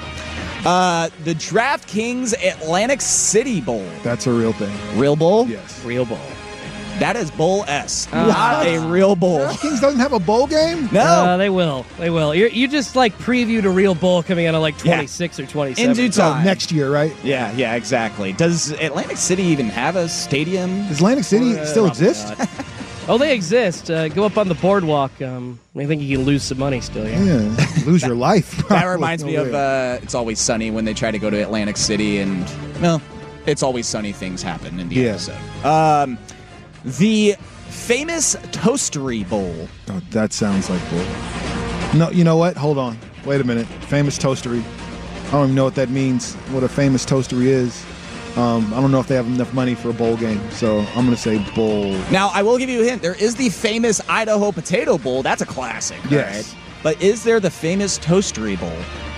uh, the DraftKings Atlantic City Bowl, That's a real thing. real bowl. Yes. Real bowl. That is Bowl S, Uh, not a real bowl. Kings doesn't have a bowl game? No. Uh, they will. They will. You're, you just like previewed a real bowl coming out of like Yeah. twenty-six or twenty-seven. In due So time. next year, right? Yeah, yeah, exactly. Does Atlantic City even have a stadium? Does Atlantic City Uh, still probably exist? not. Oh, they exist. Uh, go up on the boardwalk. Um, I think you can lose some money still. Yeah. Yeah. Lose your life. That probably. reminds me Oh, of yeah. uh, It's Always Sunny when they try to go to Atlantic City and, well, It's Always Sunny things happen in the Yeah. episode. Um, the famous Toastery Bowl. Oh, that sounds like bull. No, you know what? Hold on. Wait a minute. Famous toastery. I don't even know what that means, what a famous toastery is. Um, I don't know if they have enough money for a bowl game, so I'm going to say bowl. Now, I will give you a hint. There is the famous Idaho Potato Bowl. That's a classic. all Yes. right? But is there the famous Toastery Bowl?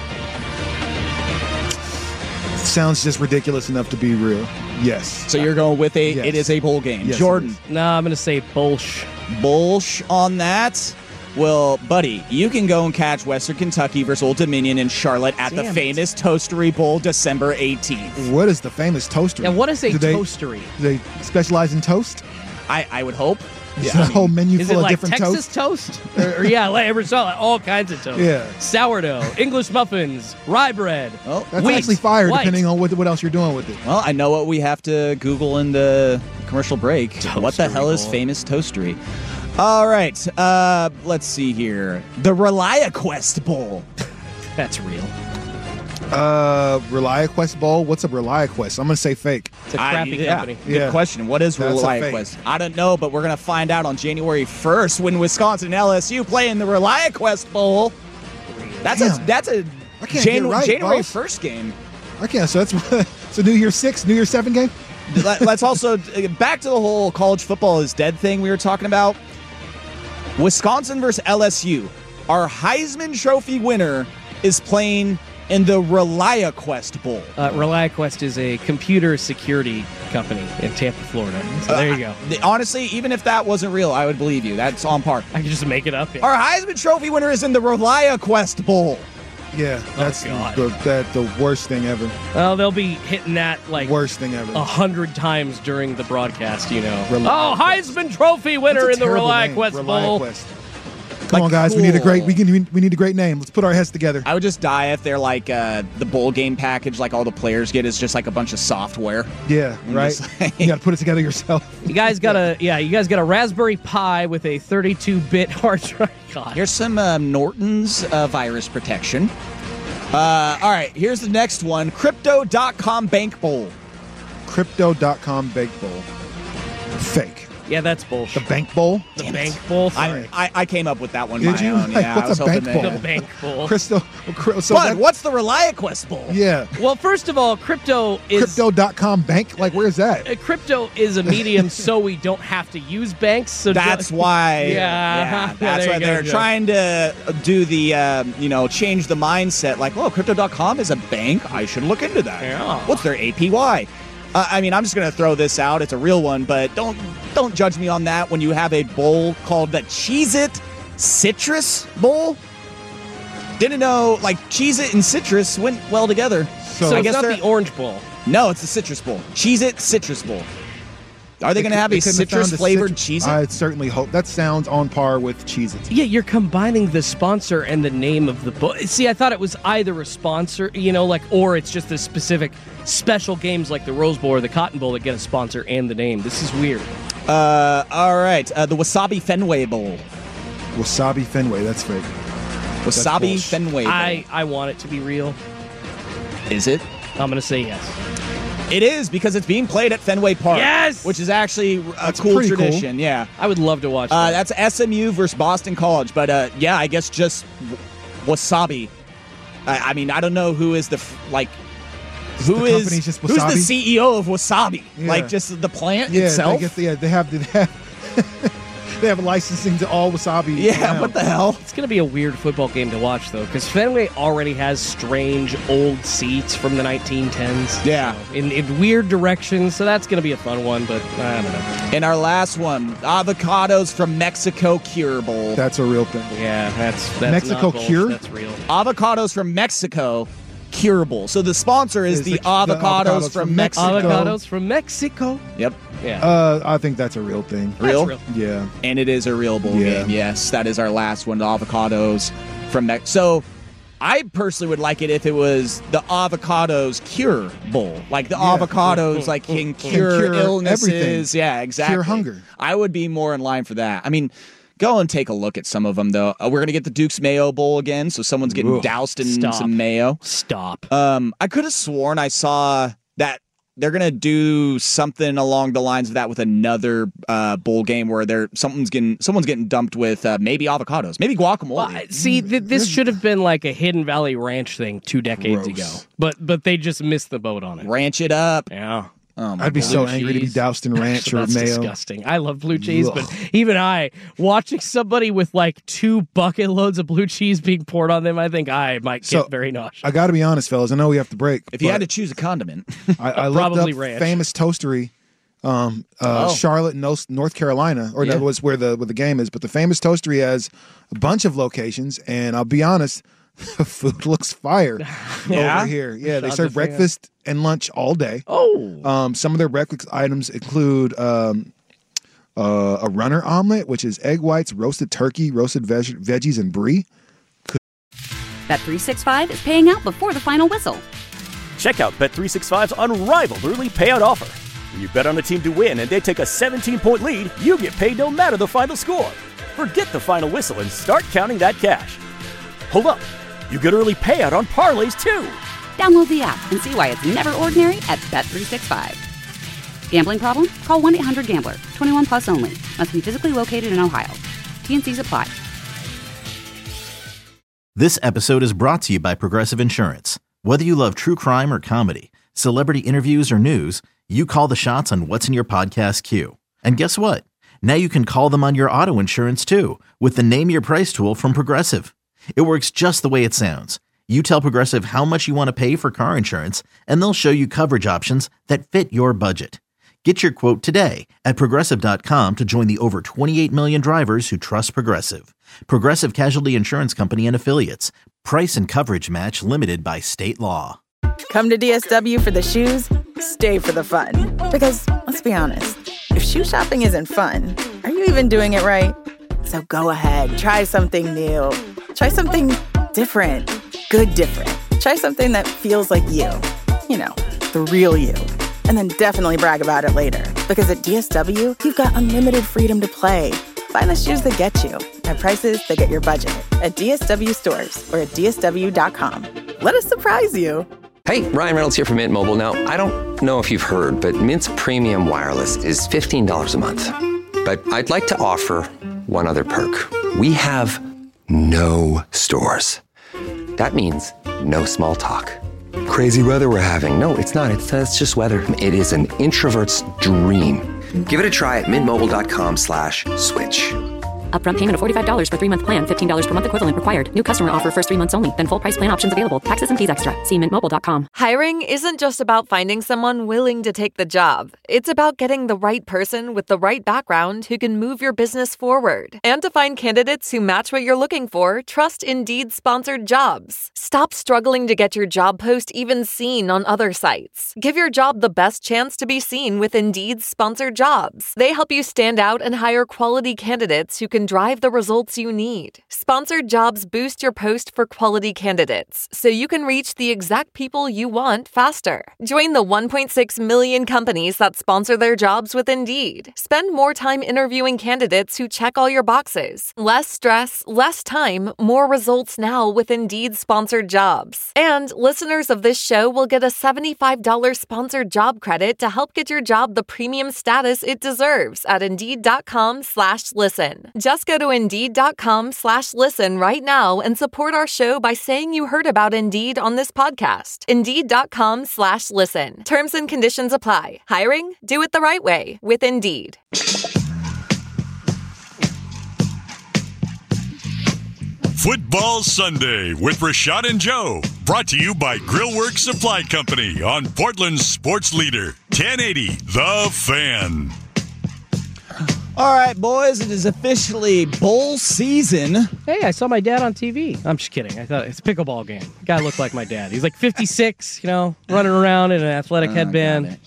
Sounds just ridiculous enough to be real. Yes. So you're going with a, Yes. it is a bowl game. Yes, it Jordan. is. No, I'm going to say Bolsh. Bolsh on that. Well, buddy, you can go and catch Western Kentucky versus Old Dominion in Charlotte at the Damn it. famous Toastery Bowl December eighteenth. What is the famous toastery? Yeah, what is a Do they- toastery? Do they specialize in toast? I, I would hope. Is there a whole menu Is full it of like different Texas toast? toast? or, or yeah, like every saw like all kinds of toast. Yeah. Sourdough, English muffins, rye bread. Well, That's wheat, actually fire, white. depending on what, what else you're doing with it. well, I know what we have to Google in the commercial break. What the Toastery hell is Bowl. famous Toastery? All right, uh, let's see here. The ReliaQuest Bowl. That's real. Uh, ReliaQuest Bowl? What's a ReliaQuest? I'm going to say fake. It's a crappy I- yeah, company. Good Yeah. question. What is That's a ReliaQuest? I don't know, but we're going to find out on January first when Wisconsin and L S U play in the ReliaQuest Bowl. That's a Damn. that's a I can't Jan- get right, January boss. first game. I can't. So that's it's a New Year's six, New Year's seven game? Let, let's also uh, back to the whole college football is dead thing we were talking about. Wisconsin versus L S U. Our Heisman Trophy winner is playing in the ReliaQuest Bowl. Uh, ReliaQuest is a computer security company in Tampa, Florida. So there you go. Uh, honestly, even if that wasn't real, I would believe you. That's on par. I can just make it up. Yeah. Our Heisman Trophy winner is in the ReliaQuest Bowl. Yeah, that's oh, the, that, the worst thing ever. Well, they'll be hitting that like worst thing ever a hundred times during the broadcast. You know. Reli- oh, Heisman Trophy winner in the ReliaQuest Bowl. ReliaQuest. Come Like, on, guys. cool. We need a great. We can. We need a great name. Let's put our heads together. I would just die if they're like uh, the bowl game package, like all the players get, is just like a bunch of software. Yeah, I'm right. just like- You got to put it together yourself. You guys got a yeah. You guys got a Raspberry Pi with a thirty-two bit hard drive. God. Here's some um, Norton's uh, virus protection. Uh, all right, here's the next one. Crypto dot com Bank Bowl. Crypto dot com Bank Bowl. Fake. Yeah, that's bullshit. The Bank Bowl? The Damn Bank it. Bowl. I, I I came up with that one. Did my you? Own. Like, Yeah, what's I was a hoping bank bowl? that- The Bank Bowl. Crystal. So Bud, that- what's the ReliaQuest Bowl? Yeah. Well, first of all, crypto is Crypto dot com Bank? Like, where's that? uh, crypto is a medium, so we don't have to use banks. So That's ju- why. Yeah, yeah, that's there why you go, they're Joe. trying to do the, um, you know, change the mindset. Like, oh, Crypto dot com is a bank. I should look into that. Yeah. What's their A P Y? Uh, I mean, I'm just gonna throw this out. It's a real one, but don't don't judge me on that. When you have a bowl called the Cheez-It Citrus Bowl, didn't know like Cheez-It and citrus went well together. So, I it's guess not they're- the Orange Bowl. No, it's the Citrus Bowl. Cheez-It Citrus Bowl. Are they They going to could- have they a couldn't have found citrus flavored citru- Cheez-It? I certainly hope. That sounds on par with Cheez-Its. Yeah, you're combining the sponsor and the name of the book. See, I thought it was either a sponsor, you know, like, or it's just a specific special games like the Rose Bowl or the Cotton Bowl that get a sponsor and the name. This is weird. Uh, all right. Uh, the Wasabi Fenway Bowl. Wasabi Fenway. That's fake. That's Wasabi bullshit. Fenway Bowl. I, I want it to be real. Is it? I'm going to say yes. It is because it's being played at Fenway Park. Yes! Which is actually a That's cool pretty cool. tradition. Yeah. I would love to watch Uh, that. that's S M U versus Boston College. But uh, yeah, I guess just w- Wasabi. I, I mean, I don't know who is the, f- like, who the is, company's just who's the Wasabi? C E O of Wasabi? Yeah. Like, just the plant Yeah, itself? I guess they, yeah, they have. They have, they have licensing to all Wasabi. Yeah, around. what the hell? It's going to be a weird football game to watch, though, because Fenway already has strange old seats from the nineteen tens. Yeah. So, in, in weird directions, so that's going to be a fun one, but I don't know. And our last one, avocados from Mexico Cure Bowl. That's a real thing. Yeah, that's, that's Mexico not bullshit, Cure? That's real. Avocados from Mexico Cure Bowl. So the sponsor is, Is the, the- the avocados, avocados from from Mexico. Mexico. Avocados from Mexico. Yep. Yeah. Uh, I think that's a real thing. Real? real. Yeah. And it is a real bowl Yeah. game. Yes, that is our last one, the avocados from Mexico. So I personally would like it if it was the avocados cure bowl. Like the Yeah. avocados like can cure, cure illnesses. everything. Yeah, exactly. Cure hunger. I would be more in line for that. I mean, go and take a look at some of them, though. Uh, we're going to get the Duke's Mayo Bowl again, so someone's getting Ugh, doused in stop. some mayo. Stop. Um, I could have sworn I saw that they're going to do something along the lines of that with another uh, bowl game where they're something's getting someone's getting dumped with uh, maybe avocados, maybe guacamole. Well, I- see, th- this should have been like a Hidden Valley Ranch thing two decades Gross. ago, but but they just missed the boat on it. Ranch it up. Yeah. Oh, my I'd be God. so Blue angry to be cheese. doused in ranch or That's mayo. disgusting. I love blue cheese, Ugh. but even I, watching somebody with like two bucket loads of blue cheese being poured on them, I think I might get So, very nauseous. I got to be honest, fellas. I know we have to break. If you but had to choose a condiment, I, I looked Probably up ranch. famous toastery, um, uh, Oh. Charlotte, North North Carolina, or Yeah. that was where the where the game is. But the famous toastery has a bunch of locations, and I'll be honest, the food looks fire Yeah? over here. Yeah, they Shots serve of fire. breakfast and lunch all day. Oh, Um, some of their breakfast items include um, uh, a runner omelet, which is egg whites, roasted turkey, roasted veg- veggies, and brie. Bet three sixty-five is paying out before the final whistle. Check out Bet three sixty-five's unrivaled early payout offer. When you bet on a team to win and they take a seventeen-point lead, you get paid no matter the final score. Forget the final whistle and start counting that cash. Hold up. You get early payout on parlays, too. Download the app and see why it's never ordinary at Bet three sixty-five. Gambling problem? Call one eight hundred gambler. twenty-one plus only. Must be physically located in Ohio. T N Cs apply. This episode is brought to you by Progressive Insurance. Whether you love true crime or comedy, celebrity interviews or news, you call the shots on what's in your podcast queue. And guess what? Now you can call them on your auto insurance too with the Name Your Price tool from Progressive. It works just the way it sounds. You tell Progressive how much you want to pay for car insurance, and they'll show you coverage options that fit your budget. Get your quote today at Progressive dot com to join the over twenty-eight million drivers who trust Progressive. Progressive Casualty Insurance Company and Affiliates. Price and coverage match limited by state law. Come to D S W for the shoes, stay for the fun. Because, let's be honest, if shoe shopping isn't fun, are you even doing it right? So go ahead, try something new. Try something different. Good different. Try something that feels like you. You know, the real you. And then definitely brag about it later. Because at D S W, you've got unlimited freedom to play. Find the shoes that get you at prices that get your budget at D S W stores or at D S W dot com. Let us surprise you. Hey, Ryan Reynolds here from Mint Mobile. Now, I don't know if you've heard, but Mint's premium wireless is fifteen dollars a month. But I'd like to offer one other perk. We have no stores. That means no small talk. Crazy weather we're having. No, it's not. It's, uh, it's just weather. It is an introvert's dream. Give it a try at mintmobile.com slash switch. Upfront payment of forty-five dollars for three-month plan, fifteen dollars per month equivalent required. New customer offer first three months only. Then full price plan options available. Taxes and fees extra. See mint mobile dot com. Hiring isn't just about finding someone willing to take the job. It's about getting the right person with the right background who can move your business forward. And to find candidates who match what you're looking for, trust Indeed-sponsored jobs. Stop struggling to get your job post even seen on other sites. Give your job the best chance to be seen with Indeed-sponsored jobs. They help you stand out and hire quality candidates who can drive the results you need. Sponsored jobs boost your post for quality candidates, so you can reach the exact people you want faster. Join the one point six million companies that sponsor their jobs with Indeed. Spend more time interviewing candidates who check all your boxes. Less stress, less time, more results now with Indeed sponsored jobs. And listeners of this show will get a seventy-five dollars sponsored job credit to help get your job the premium status it deserves at Indeed.com slash listen. Just go to Indeed.com slash listen right now and support our show by saying you heard about Indeed on this podcast. Indeed.com slash listen. Terms and conditions apply. Hiring? Do it the right way with Indeed. Football Sunday with Rashad and Joe. Brought to you by Grillworks Supply Company on Portland's sports leader, ten eighty The Fan. All right, boys, it is officially bowl season. Hey, I saw my dad on T V. I'm just kidding. I thought it's a pickleball game. The guy looked like my dad. He's like fifty-six, you know, running around in an athletic Oh, headband.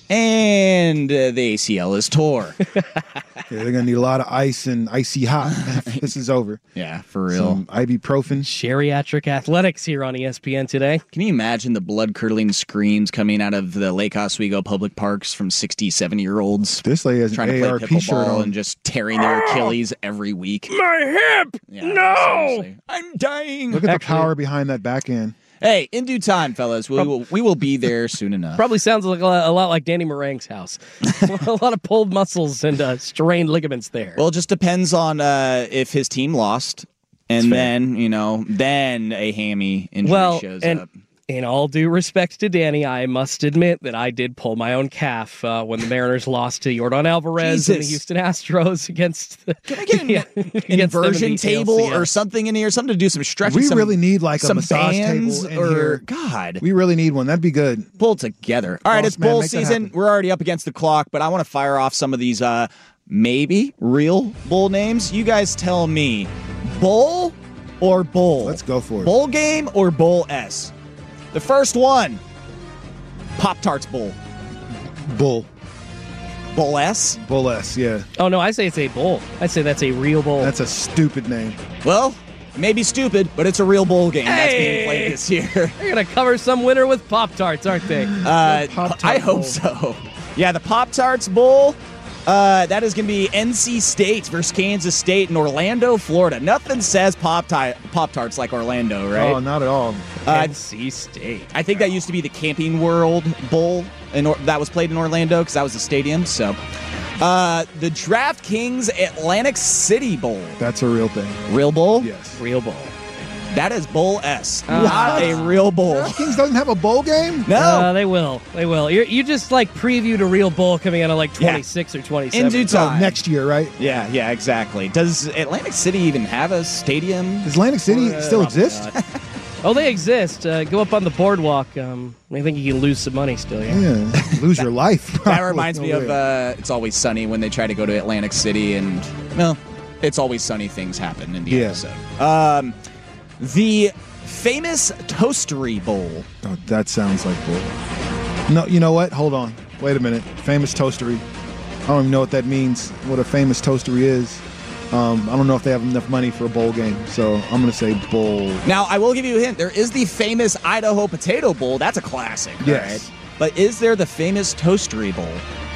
And uh, the A C L is tore. Yeah, they're gonna need a lot of ice and icy hot after this is over. Yeah, for real. Some ibuprofen. Geriatric athletics here on E S P N today. Can you imagine the blood-curdling screams coming out of the Lake Oswego public parks from sixty, seventy-year-olds? This lady has trying an to A R play P shirt pickleball on. and just tearing their Achilles every week. My hip! Yeah, no! seriously. I'm dying. Look at Actually- the power behind that backhand. Hey, in due time, fellas, we will we will be there soon enough. Probably sounds like a lot, a lot like Danny Meringue's house. A lot of pulled muscles and uh, strained ligaments there. Well, it just depends on uh, if his team lost, and That's fair. then you know, then a hammy injury well, shows and up. in all due respect to Danny, I must admit that I did pull my own calf uh, when the Mariners lost to Jordan Alvarez and the Jesus. Houston Astros against the Can I get an yeah, against them in inversion the table A L C S. or something in here? Something to do some stretching. We some, really need like a some massage bands table in or here. God. We really need one. That'd be good. Pull together. All right, Boss it's man, bowl make that season. happen. We're already up against the clock, but I want to fire off some of these uh, maybe real bowl names. You guys tell me, bowl or bowl? Let's go for it. Bowl game or bowl S? The first one, Pop-Tarts Bowl. Bull. Bowl S? Bull S, yeah. Oh, no, I say it's a bowl. I say that's a real bowl. That's a stupid name. Well, maybe stupid, but it's a real bowl game that's Hey! being played this year. They're going to cover some winner with Pop-Tarts, aren't they? Uh, Pop-Tart I hope Bowl. so. Yeah, the Pop-Tarts Bowl. Uh, that is going to be N C State versus Kansas State in Orlando, Florida. Nothing says Pop-Ti- Pop-Tarts like Orlando, right? Oh, not at all. Uh, N C State. I think that used to be the Camping World Bowl, in or- that was played in Orlando because that was the stadium. So, uh, the DraftKings Atlantic City Bowl. That's a real thing. Real bowl? Yes. Real bowl. That is Bowl S, uh, not a real bowl. DraftKings doesn't have a bowl game? No. Uh, they will. They will. You're, you just, like, previewed a real bowl coming out of, like, twenty-six yeah. or twenty-seven. In due time. So next year, right? Yeah, yeah, exactly. Does Atlantic City even have a stadium? Does Atlantic City uh, still exist? Oh, they exist. Uh, go up on the boardwalk. Um, I think you can lose some money still, yeah. Yeah, lose your life. That reminds me of uh, It's Always Sunny when they try to go to Atlantic City and, well, It's Always Sunny things happen in the yeah. episode. Um, the famous Toastery Bowl. Oh, that sounds like bull. No, you know what? Hold on. Wait a minute. Famous Toastery. I don't even know what that means, what a famous Toastery is. Um, I don't know if they have enough money for a bowl game, so I'm going to say bowl. Now, I will give you a hint. There is the famous Idaho Potato Bowl. That's a classic. Yes. Right? But is there the famous Toastery Bowl?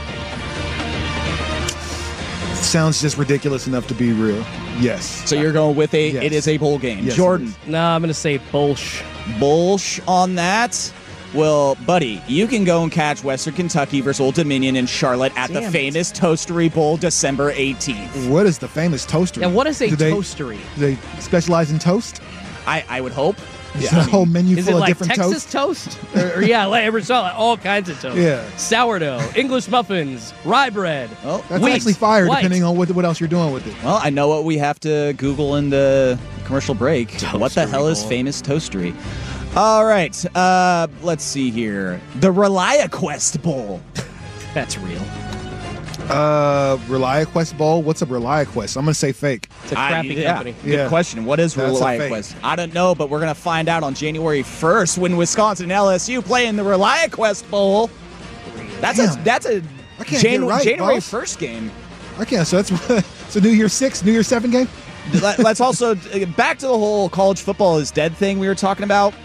Sounds just ridiculous enough to be real. Yes. So you're going with a, yes. it is a bowl game. Yes, Jordan. No, I'm going to say Bolsh. Bolsh on that. Well, buddy, you can go and catch Western Kentucky versus Old Dominion in Charlotte at Damn the it. famous Toastery Bowl, December eighteenth. What is the famous Toastery? Yeah, what is a do they, Toastery? Do they specialize in toast? I, I would hope. Is Yeah. a whole menu Is full it of like different Texas toast? toast? or, or yeah, like every so like all kinds of toast. Yeah. Sourdough, English muffins, rye bread. Oh, That's wheat, actually fire, white. depending on what, what else you're doing with it. Well, I know what we have to Google in the commercial break. Toastery what the hell is Bowl. famous Toastery? All right, uh, let's see here. The ReliaQuest Bowl. That's real. Uh, ReliaQuest Bowl? What's a ReliaQuest? I'm going to say fake. It's a crappy I, yeah, company. Good Yeah. question. What is That's a ReliaQuest? I don't know, but we're going to find out on January first when Wisconsin and L S U play in the ReliaQuest Bowl. That's a Damn. that's a I can't Jan- get right, January boss. first game. I can't. So that's it's a New Year's six, New Year's seven game? Let, let's also back to the whole college football is dead thing we were talking about.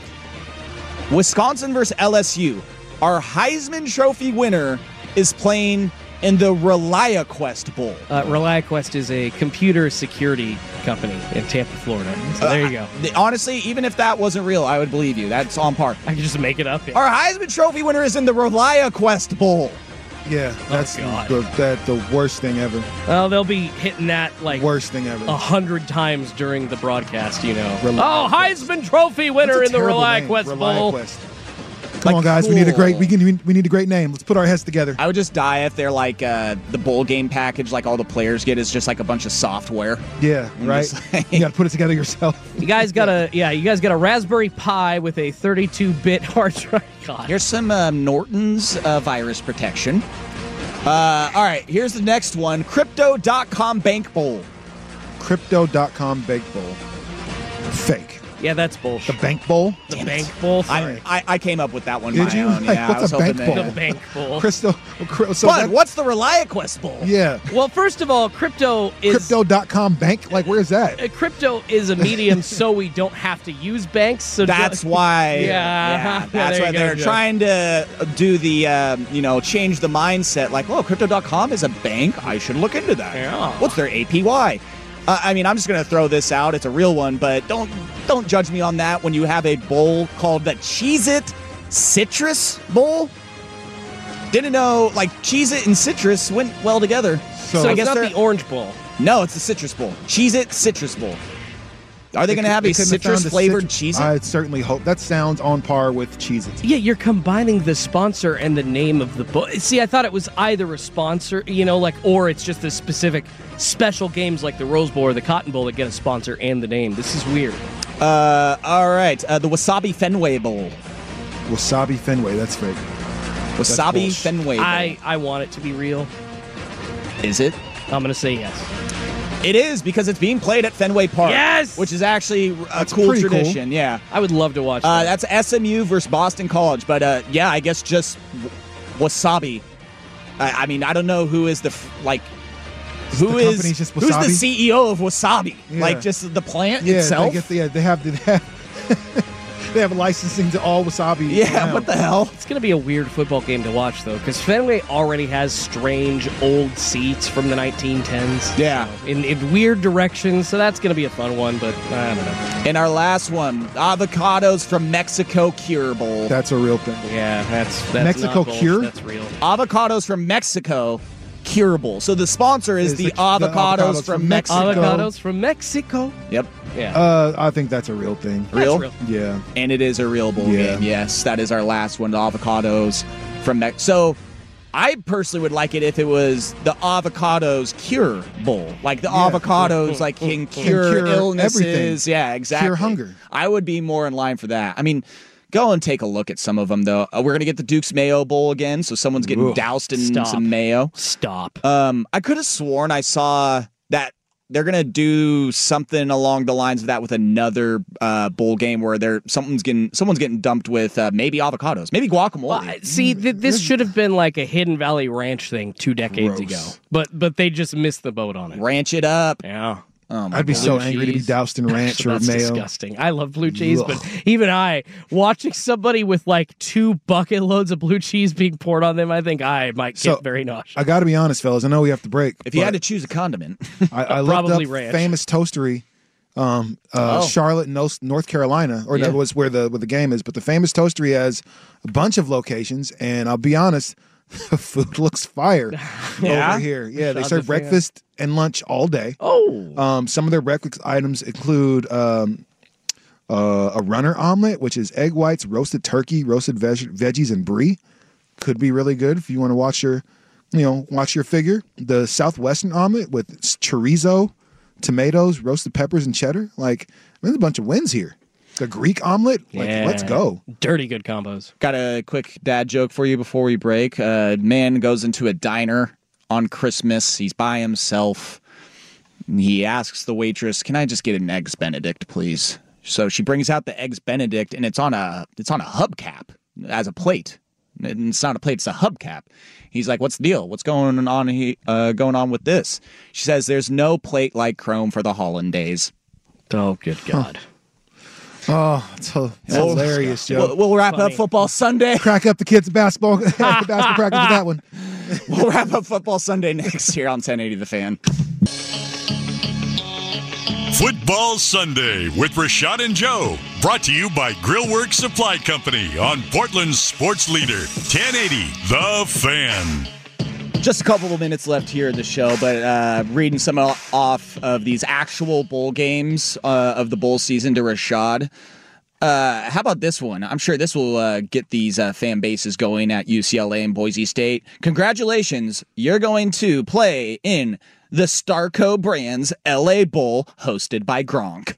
Wisconsin versus L S U. Our Heisman Trophy winner is playing in the ReliaQuest Bowl. Uh, ReliaQuest is a computer security company in Tampa, Florida. So there you go. Uh, honestly, even if that wasn't real, I would believe you. That's on par. I can just make it up. Yeah. Our Heisman Trophy winner is in the ReliaQuest Bowl. Yeah, that's God. the, that, the worst thing ever. Well, they'll be hitting that like Worst thing ever. a hundred times during the broadcast, you know. ReliaQuest. Oh, Heisman Trophy winner That's in a the terrible name, ReliaQuest Bowl. ReliaQuest. Come Like, on, guys. We need a great. cool. We can. We need a great name. Let's put our heads together. I would just die if they're like uh, the bowl game package, like all the players get, is just like a bunch of software. Yeah, I'm right. just like- You got to put it together yourself. You guys got a yeah, you guys got a Raspberry Pi with a thirty-two bit hard drive. God. Here's some uh, Norton's uh, virus protection. Uh, all right, here's the next one. Crypto dot com Bank Bowl. Crypto dot com Bank Bowl. Fake. Yeah, that's bullshit. The Bank Bowl. The Bank Bowl. I, I I came up with that one. Did my you? Own. Like, Yeah, what's I was a hoping Bank that- Bowl? The Bank Bowl. Crystal. So Bud, that- what's the ReliaQuest Bowl? Yeah. Well, first of all, crypto is Crypto dot com Bank. Like, where's that? uh, crypto is a medium, so we don't have to use banks. So That's why. Yeah, yeah, that's there why you go, they're Joe. trying to do the, um, you know, change the mindset. Like, oh, Crypto dot com is a bank. I should look into that. Yeah. What's their A P Y? Uh, I mean, I'm just gonna throw this out. It's a real one, but don't don't judge me on that. When you have a bowl called the Cheez-It Citrus Bowl, didn't know like Cheez-It and citrus went well together. So, I it's guess not they're- the Orange Bowl. No, it's the Citrus Bowl. Cheez-It Citrus Bowl. Are they They going to could- have they a couldn't have found citrus flavored cit- Cheez-It? I certainly hope. That sounds on par with Cheez-It. Yeah, you're combining the sponsor and the name of the book. See, I thought it was either a sponsor, you know, like, or it's just a specific special games like the Rose Bowl or the Cotton Bowl that get a sponsor and the name. This is weird. Uh, all right. Uh, the Wasabi Fenway Bowl. Wasabi Fenway. That's fake. That's Wasabi bullshit. Fenway Bowl. I, I want it to be real. Is it? I'm going to say yes. It is because it's being played at Fenway Park. Yes! Which is actually a That's cool pretty cool. tradition. Yeah. I would love to watch Uh, that. that's S M U versus Boston College. But uh, yeah, I guess just w- Wasabi. I, I mean, I don't know who is the, f- like, who the is, company's just who's the Wasabi? C E O of Wasabi? Yeah. Like, just the plant Yeah, itself? they get the, yeah, they have the, they have, they have licensing to all Wasabi. Yeah, around. what the hell? It's going to be a weird football game to watch, though, because Fenway already has strange old seats from the nineteen tens. Yeah. So, in, in weird directions, so that's going to be a fun one, but I don't know. And our last one, avocados from Mexico Cure Bowl. That's a real thing. Yeah, that's, that's Mexico not bullshit, Cure? That's real. Avocados from Mexico Cure Bowl. So the sponsor is, Is the, the- the avocados, avocados from from Mexico. Avocados from Mexico. Yep. Yeah. Uh, I think that's a real thing. Real? real. Yeah. And it is a real bowl Yeah. game. Yes, that is our last one. The avocados from Mexico. So I personally would like it if it was the avocados cure bowl. Like the Yeah. avocados like can cure, cure illnesses. everything. Yeah, exactly. Cure hunger. I would be more in line for that. I mean, go and take a look at some of them, though. Uh, we're going to get the Duke's Mayo Bowl again, so someone's getting Ooh, doused in stop. some mayo. Stop. Um, I could have sworn I saw that they're going to do something along the lines of that with another uh, bowl game where they're someone's getting someone's getting dumped with uh, maybe avocados, maybe guacamole. Well, see, th- this should have been like a Hidden Valley Ranch thing two decades Gross. ago, but but they just missed the boat on it. Ranch it up. Yeah. Oh my I'd be God. so Blue angry to be cheese. doused in ranch or That's mayo. disgusting. I love blue cheese, Ugh. but even I, watching somebody with like two bucket loads of blue cheese being poured on them, I think I might get So, very nauseous. I got to be honest, fellas. I know we have to break. If you but had to choose a condiment, I, I looked Probably up ranch. famous toastery, um, uh, Oh. Charlotte, North North Carolina, or Yeah. that was where the where the game is. But the famous toastery has a bunch of locations, and I'll be honest, the food looks fire Yeah? over here. Yeah, they Shots serve of fan. breakfast and lunch all day. Oh, Um, some of their breakfast items include um, uh, a runner omelet, which is egg whites, roasted turkey, roasted veg- veggies, and brie. Could be really good if you want to watch your, you know, watch your figure. The Southwestern omelet with chorizo, tomatoes, roasted peppers, and cheddar. Like, there's a bunch of wins here. The Greek omelet, like, yeah. let's go. Dirty good combos. got a quick dad joke for you before we break. A man goes into a diner on Christmas. He's by himself. He asks the waitress, "Can I just get an eggs Benedict, please?" So she brings out the eggs Benedict, and it's on a it's on a hubcap as a plate. And it's not a plate; it's a hubcap. He's like, "What's the deal? What's going on? He uh, going on with this?" She says, "There's no plate like chrome for the hollandaise." Oh, good God. Oh, it's, a, it's Oh, hilarious, Joe. We'll, we'll wrap Funny. up football Sunday. Crack up the kids' basketball, basketball practice with that one. We'll wrap up football Sunday next here on ten eighty The Fan. Football Sunday with Rashad and Joe. Brought to you by Grillworks Supply Company on Portland's sports leader, ten eighty The Fan. Just a couple of minutes left here in the show, but uh, reading some off of these actual bowl games uh, of the bowl season to Rashad. Uh, how about this one? I'm sure this will uh, get these uh, fan bases going at U C L A and Boise State. Congratulations, you're going to play in the Starco Brands L A Bowl hosted by Gronk.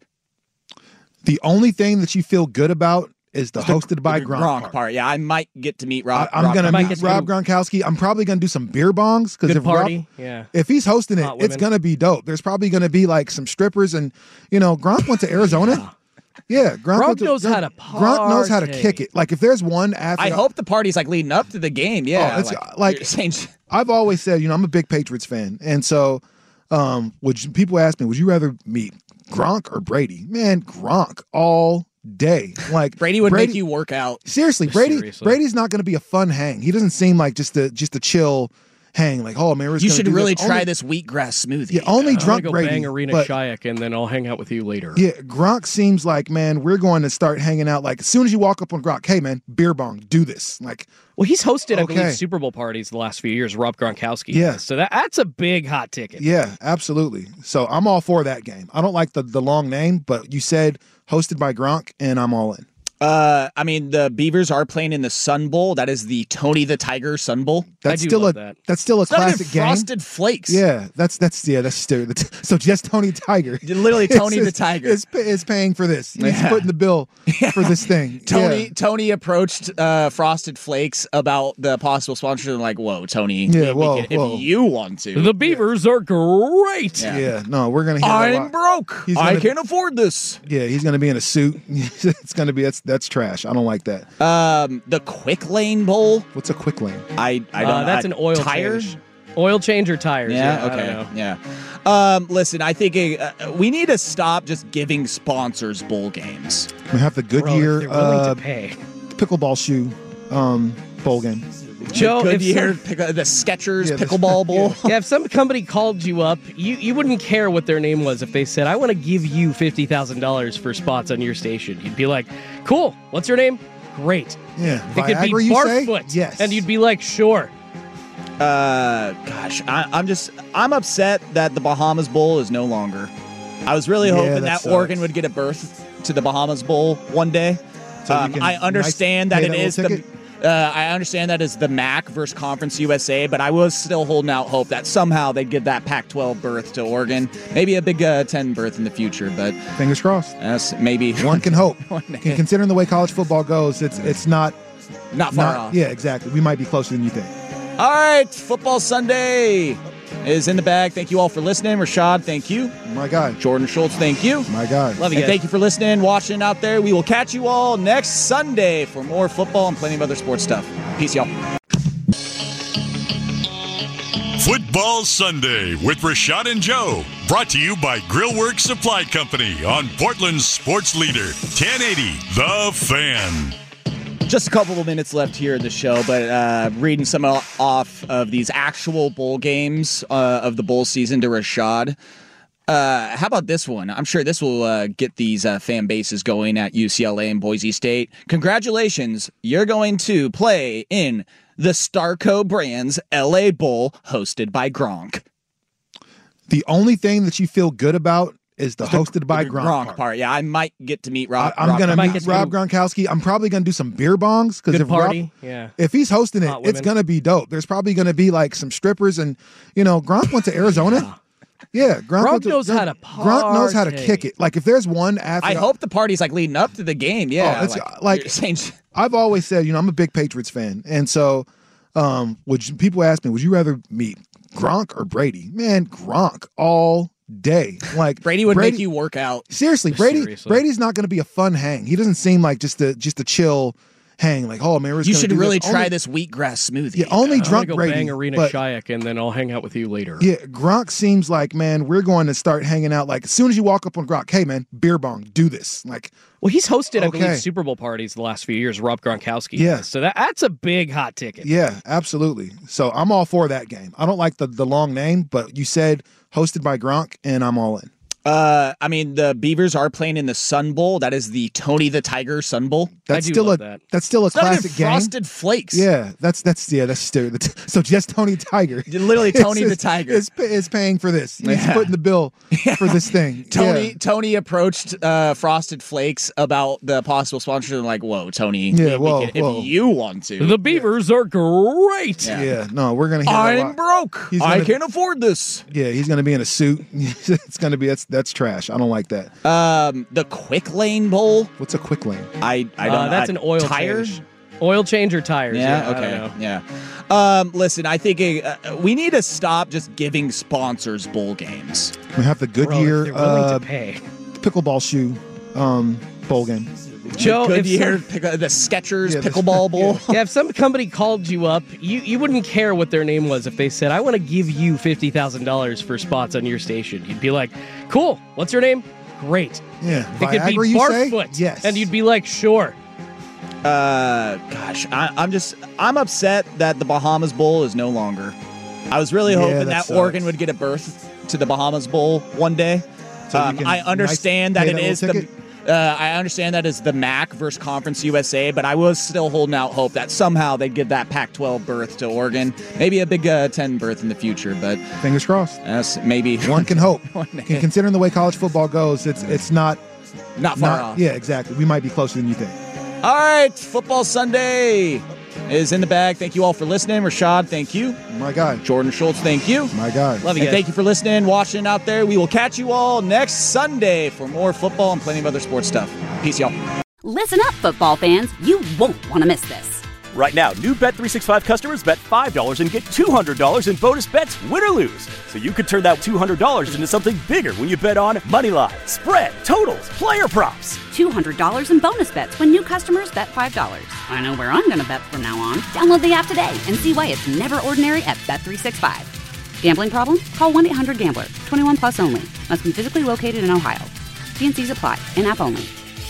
The only thing that you feel good about is the, hosted by The Gronk, Gronk part. part. Yeah, I might get to meet Rob. I, I'm Rob gonna might meet get to Rob go- Gronkowski. I'm probably gonna do some beer bongs because Good if Rob, party. Yeah. if he's hosting it, Hot it's women. gonna be dope. There's probably gonna be like some strippers and you know Gronk went to Arizona. Yeah, Gronk, Gronk went to, knows how to Gronk knows how to party. kick it. Like if there's one athlete, I hope the party's like leading up to the game. Yeah, Oh, it's like, like- you're saying- I've always said, you know, I'm a big Patriots fan, and so um, would you, people ask me, would you rather meet Gronk or Brady? Man, Gronk all day. Like Brady would make you work out. Seriously, Brady. Seriously. Brady's not going to be a fun hang. He doesn't seem like just a just a chill hang. Like, oh man, we're just You gonna should do really this. try Only- this wheatgrass smoothie. Yeah, only I'm drunk gonna go Brady. bang Arena but- Shayak, and then I'll hang out with you later. Yeah, Gronk seems like, man, we're going to start hanging out. Like, as soon as you walk up on Gronk, hey, man, beer bong, do this. Like, Well, he's hosted, I Okay. believe, Super Bowl parties the last few years. Rob Gronkowski. Yeah. has. So that, that's a big hot ticket. yeah, absolutely. So I'm all for that game. I don't like the, the long name, but you said hosted by Gronk, and I'm all in. Uh, I mean, the Beavers are playing in the Sun Bowl. That is the Tony the Tiger Sun Bowl. That's do still a love that. that's still a It's not even classic game. Frosted Flakes. Yeah, that's that's yeah, that's still so just Tony Tiger. Literally Tony is- the Tiger. is, is paying for this. He's Yeah. putting the bill for this thing. Tony Yeah. Tony approached uh, Frosted Flakes about the possible sponsorship. And like, whoa, Tony, Yeah, we- we whoa, can- whoa. if you want to. The Beavers are great. Yeah. Yeah, no, we're gonna hear a I'm lot. broke. He's I gonna- can't afford this. Yeah, he's gonna be in a suit. It's gonna be that's that's trash. I don't like that. Um, the Quick Lane Bowl. What's a quick lane? I I don't. Uh, that's I- an oil tire. change. Oil change or tires? Yeah. Yeah. I don't okay. know. Yeah. Um, listen, I think uh, we need to stop just giving sponsors bowl games. We have the Bro, Goodyear if they're willing uh, to pay. pickleball shoe um, bowl game. Joe, the if Goodyear, some- pick, the Skechers Yeah, the- pickleball bowl. yeah, if some company called you up, you, you wouldn't care what their name was if they said, I want to give you fifty thousand dollars for spots on your station. You'd be like, cool, what's your name? Great. Yeah, It could be Viagra, you say? Barfoot. Yes. And you'd be like, sure. Uh, gosh, I, I'm just I'm upset that the Bahamas Bowl is no longer. I was really Yeah, hoping that that, sucks. Oregon would get a berth to the Bahamas Bowl one day. So you um, can I understand nice- that pay it that is little the. ticket? Uh, I understand that is the M A C versus Conference U S A, but I was still holding out hope that somehow they'd give that Pac twelve berth to Oregon. Maybe a Big uh, ten berth in the future, but Fingers crossed. yes, maybe One can hope. One day. And considering the way college football goes, it's it's not not far not, off. Yeah, exactly. We might be closer than you think. All right, Football Sunday is in the bag. Thank you all for listening. Rashad, thank you. My guy. Jordan Schultz, thank you. My guy. Love you And guys. thank you for listening, watching out there. We will catch you all next Sunday for more football and plenty of other sports stuff. Peace, y'all. Football Sunday with Rashad and Joe. Brought to you by Grillworks Supply Company on Portland's sports leader, ten eighty The Fan. Just a couple of minutes left here in the show, but uh, reading some off of these actual bowl games uh, of the bowl season to Rashad. Uh, how about this one? I'm sure this will uh, get these uh, fan bases going at U C L A and Boise State. Congratulations, you're going to play in the Starco Brands L A Bowl hosted by Gronk. The only thing that you feel good about is the, The- hosted by the Gronk, Gronk part. part. Yeah, I might get to meet Rob. I, I'm Rob gonna Gronk. meet Rob Gronkowski. I'm probably gonna do some beer bongs because Good if party. Rob, Yeah. if he's hosting it, Hot it's women. gonna be dope. There's probably gonna be like some strippers and you know Gronk went to Arizona. Yeah, Gronk, Gronk went to- knows how to Gronk knows how to party. kick it. Like if there's one athlete, I hope the party's like leading up to the game. Yeah, Oh, it's, like, like you're saying- I've always said, you know, I'm a big Patriots fan, and so um, would you, people ask me, would you rather meet Gronk or Brady? Man, Gronk all day. Like Brady would make you work out. Seriously, Brady. Seriously. Brady's not going to be a fun hang. He doesn't seem like just a just a chill hang. Like, oh man, we're just You gonna should do really this. try Only- this wheatgrass smoothie. Yeah, only I'm drunk gonna go Brady. bang Arena but- Shayak, and then I'll hang out with you later. Yeah, Gronk seems like, man, we're going to start hanging out. Like, as soon as you walk up on Gronk, hey, man, beer bong, do this. Like, Well, he's hosted, I Okay. believe, Super Bowl parties the last few years. Rob Gronkowski. Yeah. has. So that, that's a big hot ticket. yeah, absolutely. So I'm all for that game. I don't like the, the long name, but you said hosted by Gronk, and I'm all in. Uh, I mean, the Beavers are playing in the Sun Bowl. That is the Tony the Tiger Sun Bowl. That's still a that's still a It's not even classic game. Frosted Flakes. Yeah, that's that's yeah, that's stereo. So just Tony Tiger, Literally Tony the is- Tiger. is, is paying for this. He's Yeah. putting the bill for this thing. Tony Yeah. Tony approached uh, Frosted Flakes about the possible sponsorship. And like, whoa, Tony, Yeah, we whoa, can- whoa. if you want to. The Beavers are great. Yeah. no, we're gonna. Hear a I'm lot. broke. He's I gonna- can't afford this. Yeah, he's gonna be in a suit. It's gonna be that's that's trash. I don't like that. Um, the Quick Lane Bowl. What's a quick lane? I I don't Uh, know. that's I- an oil tire? change. Oil change or tires? Yeah, I don't okay. know. Yeah. Um, listen, I think uh, we need to stop just giving sponsors bowl games. We have the Bro, if Goodyear they're willing uh, to pay. pickleball shoe um, bowl game. Joe, the if Goodyear, some- pick, the Skechers Yeah, the- pickleball bowl. Yeah, if some company called you up, you, you wouldn't care what their name was if they said, I want to give you fifty thousand dollars for spots on your station. You'd be like, cool, what's your name? Great. Yeah, It could be Viagra, you say? Barfoot. Yes. And you'd be like, sure. Uh, gosh, I, I'm just I'm upset that the Bahamas Bowl is no longer. I was really Yeah, hoping that that, sucks. Oregon would get a berth to the Bahamas Bowl one day. So you um, can I understand nice- that pay it that is little the. ticket? Uh, I understand that is the M A C versus Conference U S A, but I was still holding out hope that somehow they'd give that Pac twelve berth to Oregon. Maybe a Big uh, ten berth in the future, but Fingers crossed. yes, maybe One can hope. One day. And considering the way college football goes, it's it's not not far not off. yeah, exactly. We might be closer than you think. All right, Football Sunday is in the bag. Thank you all for listening. Rashad, thank you. My guy. Jordan Schultz, thank you. My guy. Love you And guys. thank you for listening, watching out there. We will catch you all next Sunday for more football and plenty of other sports stuff. Peace, y'all. Listen up, football fans. You won't want to miss this. Right now, new Bet three sixty-five customers bet five dollars and get two hundred dollars in bonus bets, win or lose. So you could turn that two hundred dollars into something bigger when you bet on money line, spread, totals, player props. two hundred dollars in bonus bets when new customers bet five dollars. I know where I'm going to bet from now on. Download the app today and see why it's never ordinary at Bet three sixty-five. Gambling problem? Call one eight hundred gambler. twenty-one plus only. Must be physically located in Ohio. T N Cs apply. In-app only.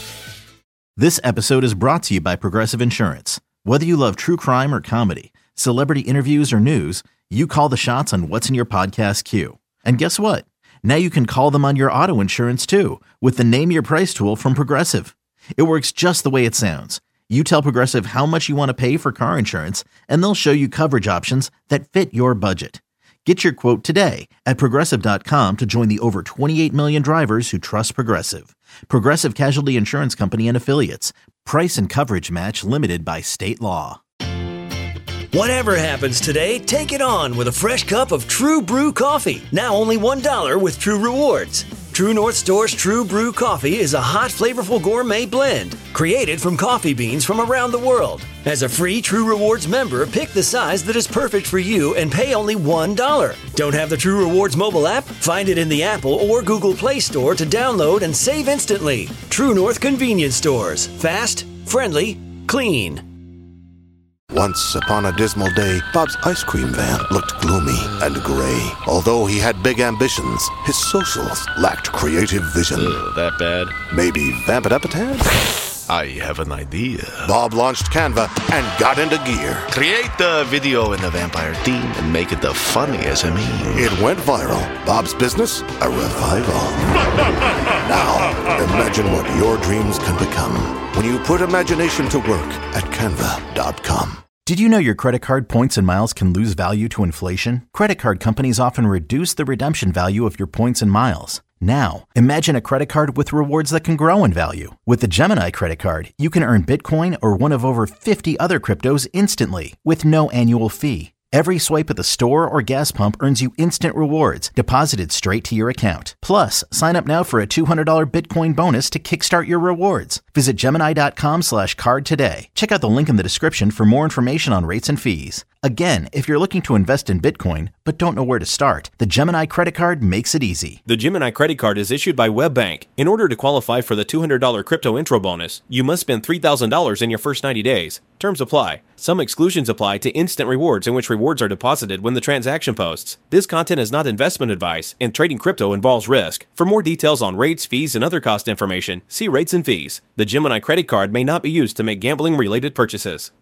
This episode is brought to you by Progressive Insurance. Whether you love true crime or comedy, celebrity interviews or news, you call the shots on what's in your podcast queue. And guess what? Now you can call them on your auto insurance too with the Name Your Price tool from Progressive. It works just the way it sounds. You tell Progressive how much you want to pay for car insurance, and they'll show you coverage options that fit your budget. Get your quote today at Progressive dot com to join the over twenty-eight million drivers who trust Progressive. Progressive Casualty Insurance Company and Affiliates. Price and coverage match limited by state law. Whatever happens today, take it on with a fresh cup of True Brew coffee. Now only one dollar with True Rewards. True North Store's True Brew coffee is a hot, flavorful gourmet blend created from coffee beans from around the world. As a free True Rewards member, pick the size that is perfect for you and pay only one dollar. Don't have the True Rewards mobile app? Find it in the Apple or Google Play Store to download and save instantly. True North Convenience Stores. Fast, friendly, clean. Once upon a dismal day, Bob's ice cream van looked gloomy and gray. Although he had big ambitions, his socials lacked creative vision. Ugh, that bad? Maybe vamp it up a tad? I have an idea. Bob launched Canva and got into gear. Create the video in the vampire theme and make it the funniest I mean. It went viral. Bob's business, a revival. Now, imagine what your dreams can become when you put imagination to work at canva dot com. Did you know your credit card points and miles can lose value to inflation? Credit card companies often reduce the redemption value of your points and miles. Now, imagine a credit card with rewards that can grow in value. With the Gemini credit card, you can earn Bitcoin or one of over fifty other cryptos instantly with no annual fee. Every swipe at the store or gas pump earns you instant rewards deposited straight to your account. Plus, sign up now for a two hundred dollars Bitcoin bonus to kickstart your rewards. Visit Gemini dot com slash card today. Check out the link in the description for more information on rates and fees. Again, if you're looking to invest in Bitcoin but don't know where to start, the Gemini credit card makes it easy. The Gemini credit card is issued by WebBank. In order to qualify for the two hundred dollars crypto intro bonus, you must spend three thousand dollars in your first ninety days. Terms apply. Some exclusions apply to instant rewards, in which rewards are deposited when the transaction posts. This content is not investment advice, and trading crypto involves risk. For more details on rates, fees, and other cost information, see rates and fees. The Gemini credit card may not be used to make gambling-related purchases.